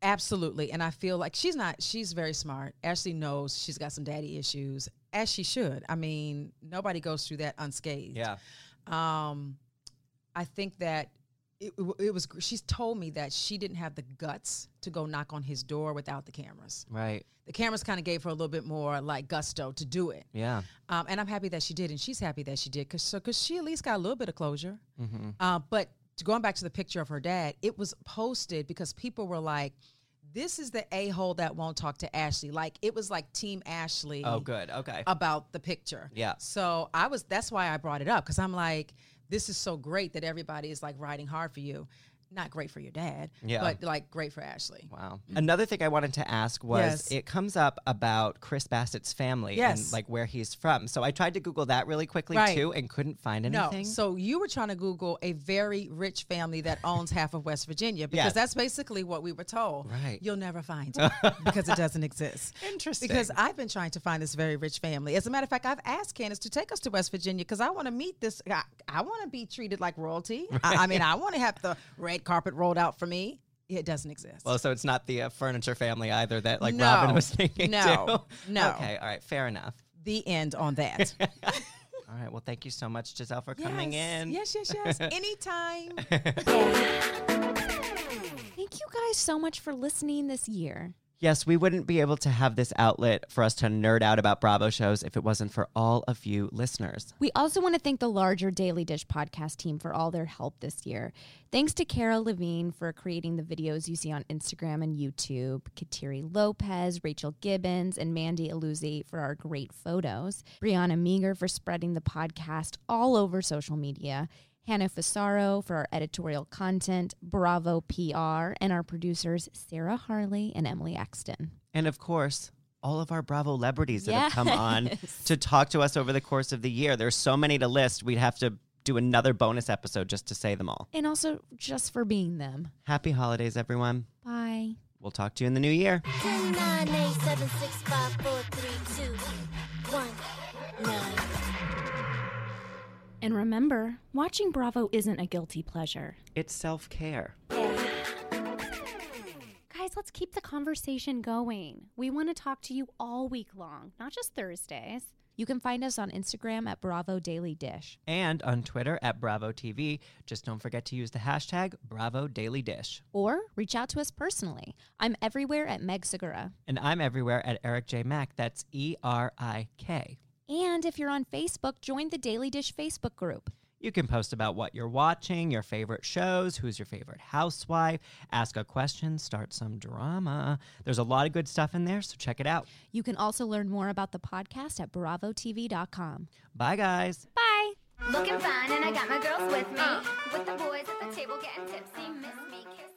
Absolutely. And I feel like she's not, she's very smart. Ashley knows she's got some daddy issues, as she should. I mean, nobody goes through that unscathed. Yeah. Um, I think that it, it was, she's told me that she didn't have the guts to go knock on his door without the cameras. Right. The cameras kind of gave her a little bit more like gusto to do it. Yeah. Um, and I'm happy that she did. And she's happy that she did because so, cause she at least got a little bit of closure. Mm-hmm. Uh, but going back to the picture of her dad, it was posted because people were like, this is the a-hole that won't talk to Ashley. Like, it was like Team Ashley. Oh, good. Okay. About the picture. Yeah. So I was, that's why I brought it up, because I'm like, this is so great that everybody is like riding hard for you. Not great for your dad, Yeah. but like great for Ashley. Wow. Another thing I wanted to ask was Yes. it comes up about Chris Bassett's family Yes. and like where he's from. So I tried to Google that really quickly Right. too and couldn't find anything. No, so you were trying to Google a very rich family that owns half of West Virginia, because Yes. that's basically what we were told. Right. You'll never find it because it doesn't exist. Interesting. Because I've been trying to find this very rich family. As a matter of fact, I've asked Candace to take us to West Virginia because I want to meet this. I, I want to be treated like royalty. I, I mean, I want to have the red carpet rolled out for me. It doesn't exist. Well, so it's not the uh, furniture family either that like No. Robin was thinking No. too. No. Okay. All right. Fair enough. The end on that. All right. Well, thank you so much, Giselle, for coming Yes. in. Yes, yes, yes. Anytime. Thank you guys so much for listening this year. Yes, we wouldn't be able to have this outlet for us to nerd out about Bravo shows if it wasn't for all of you listeners. We also want to thank the larger Daily Dish podcast team for all their help this year. Thanks to Cara Levine for creating the videos you see on Instagram and YouTube, Kateri Lopez, Rachel Gibbons, and Mandy Aluzzi for our great photos, Brianna Meager for spreading the podcast all over social media, Hannah Fasaro for our editorial content, Bravo P R, and our producers, Sarah Harley and Emily Exton. And of course, all of our Bravo celebrities that have come on Yes. to talk to us over the course of the year. There's so many to list. We'd have to do another bonus episode just to say them all. And also just for being them. Happy holidays, everyone. Bye. We'll talk to you in the new year. ten, nine, eight, seven, six, five, four, three, two, one, nine. And remember, watching Bravo isn't a guilty pleasure. It's self-care. Guys, let's keep the conversation going. We want to talk to you all week long, not just Thursdays. You can find us on Instagram at Bravo Daily Dish. And on Twitter at Bravo T V. Just don't forget to use the hashtag Bravo Daily Dish. Or reach out to us personally. I'm everywhere at Meg Segura. And I'm everywhere at Eric J. Mack. That's E R I K. And if you're on Facebook, join the Daily Dish Facebook group. You can post about what you're watching, your favorite shows, who's your favorite housewife, ask a question, start some drama. There's a lot of good stuff in there, so check it out. You can also learn more about the podcast at bravo t v dot com. Bye, guys. Bye. Looking fine, and I got my girls with me. With the boys at the table getting tipsy, miss me, kiss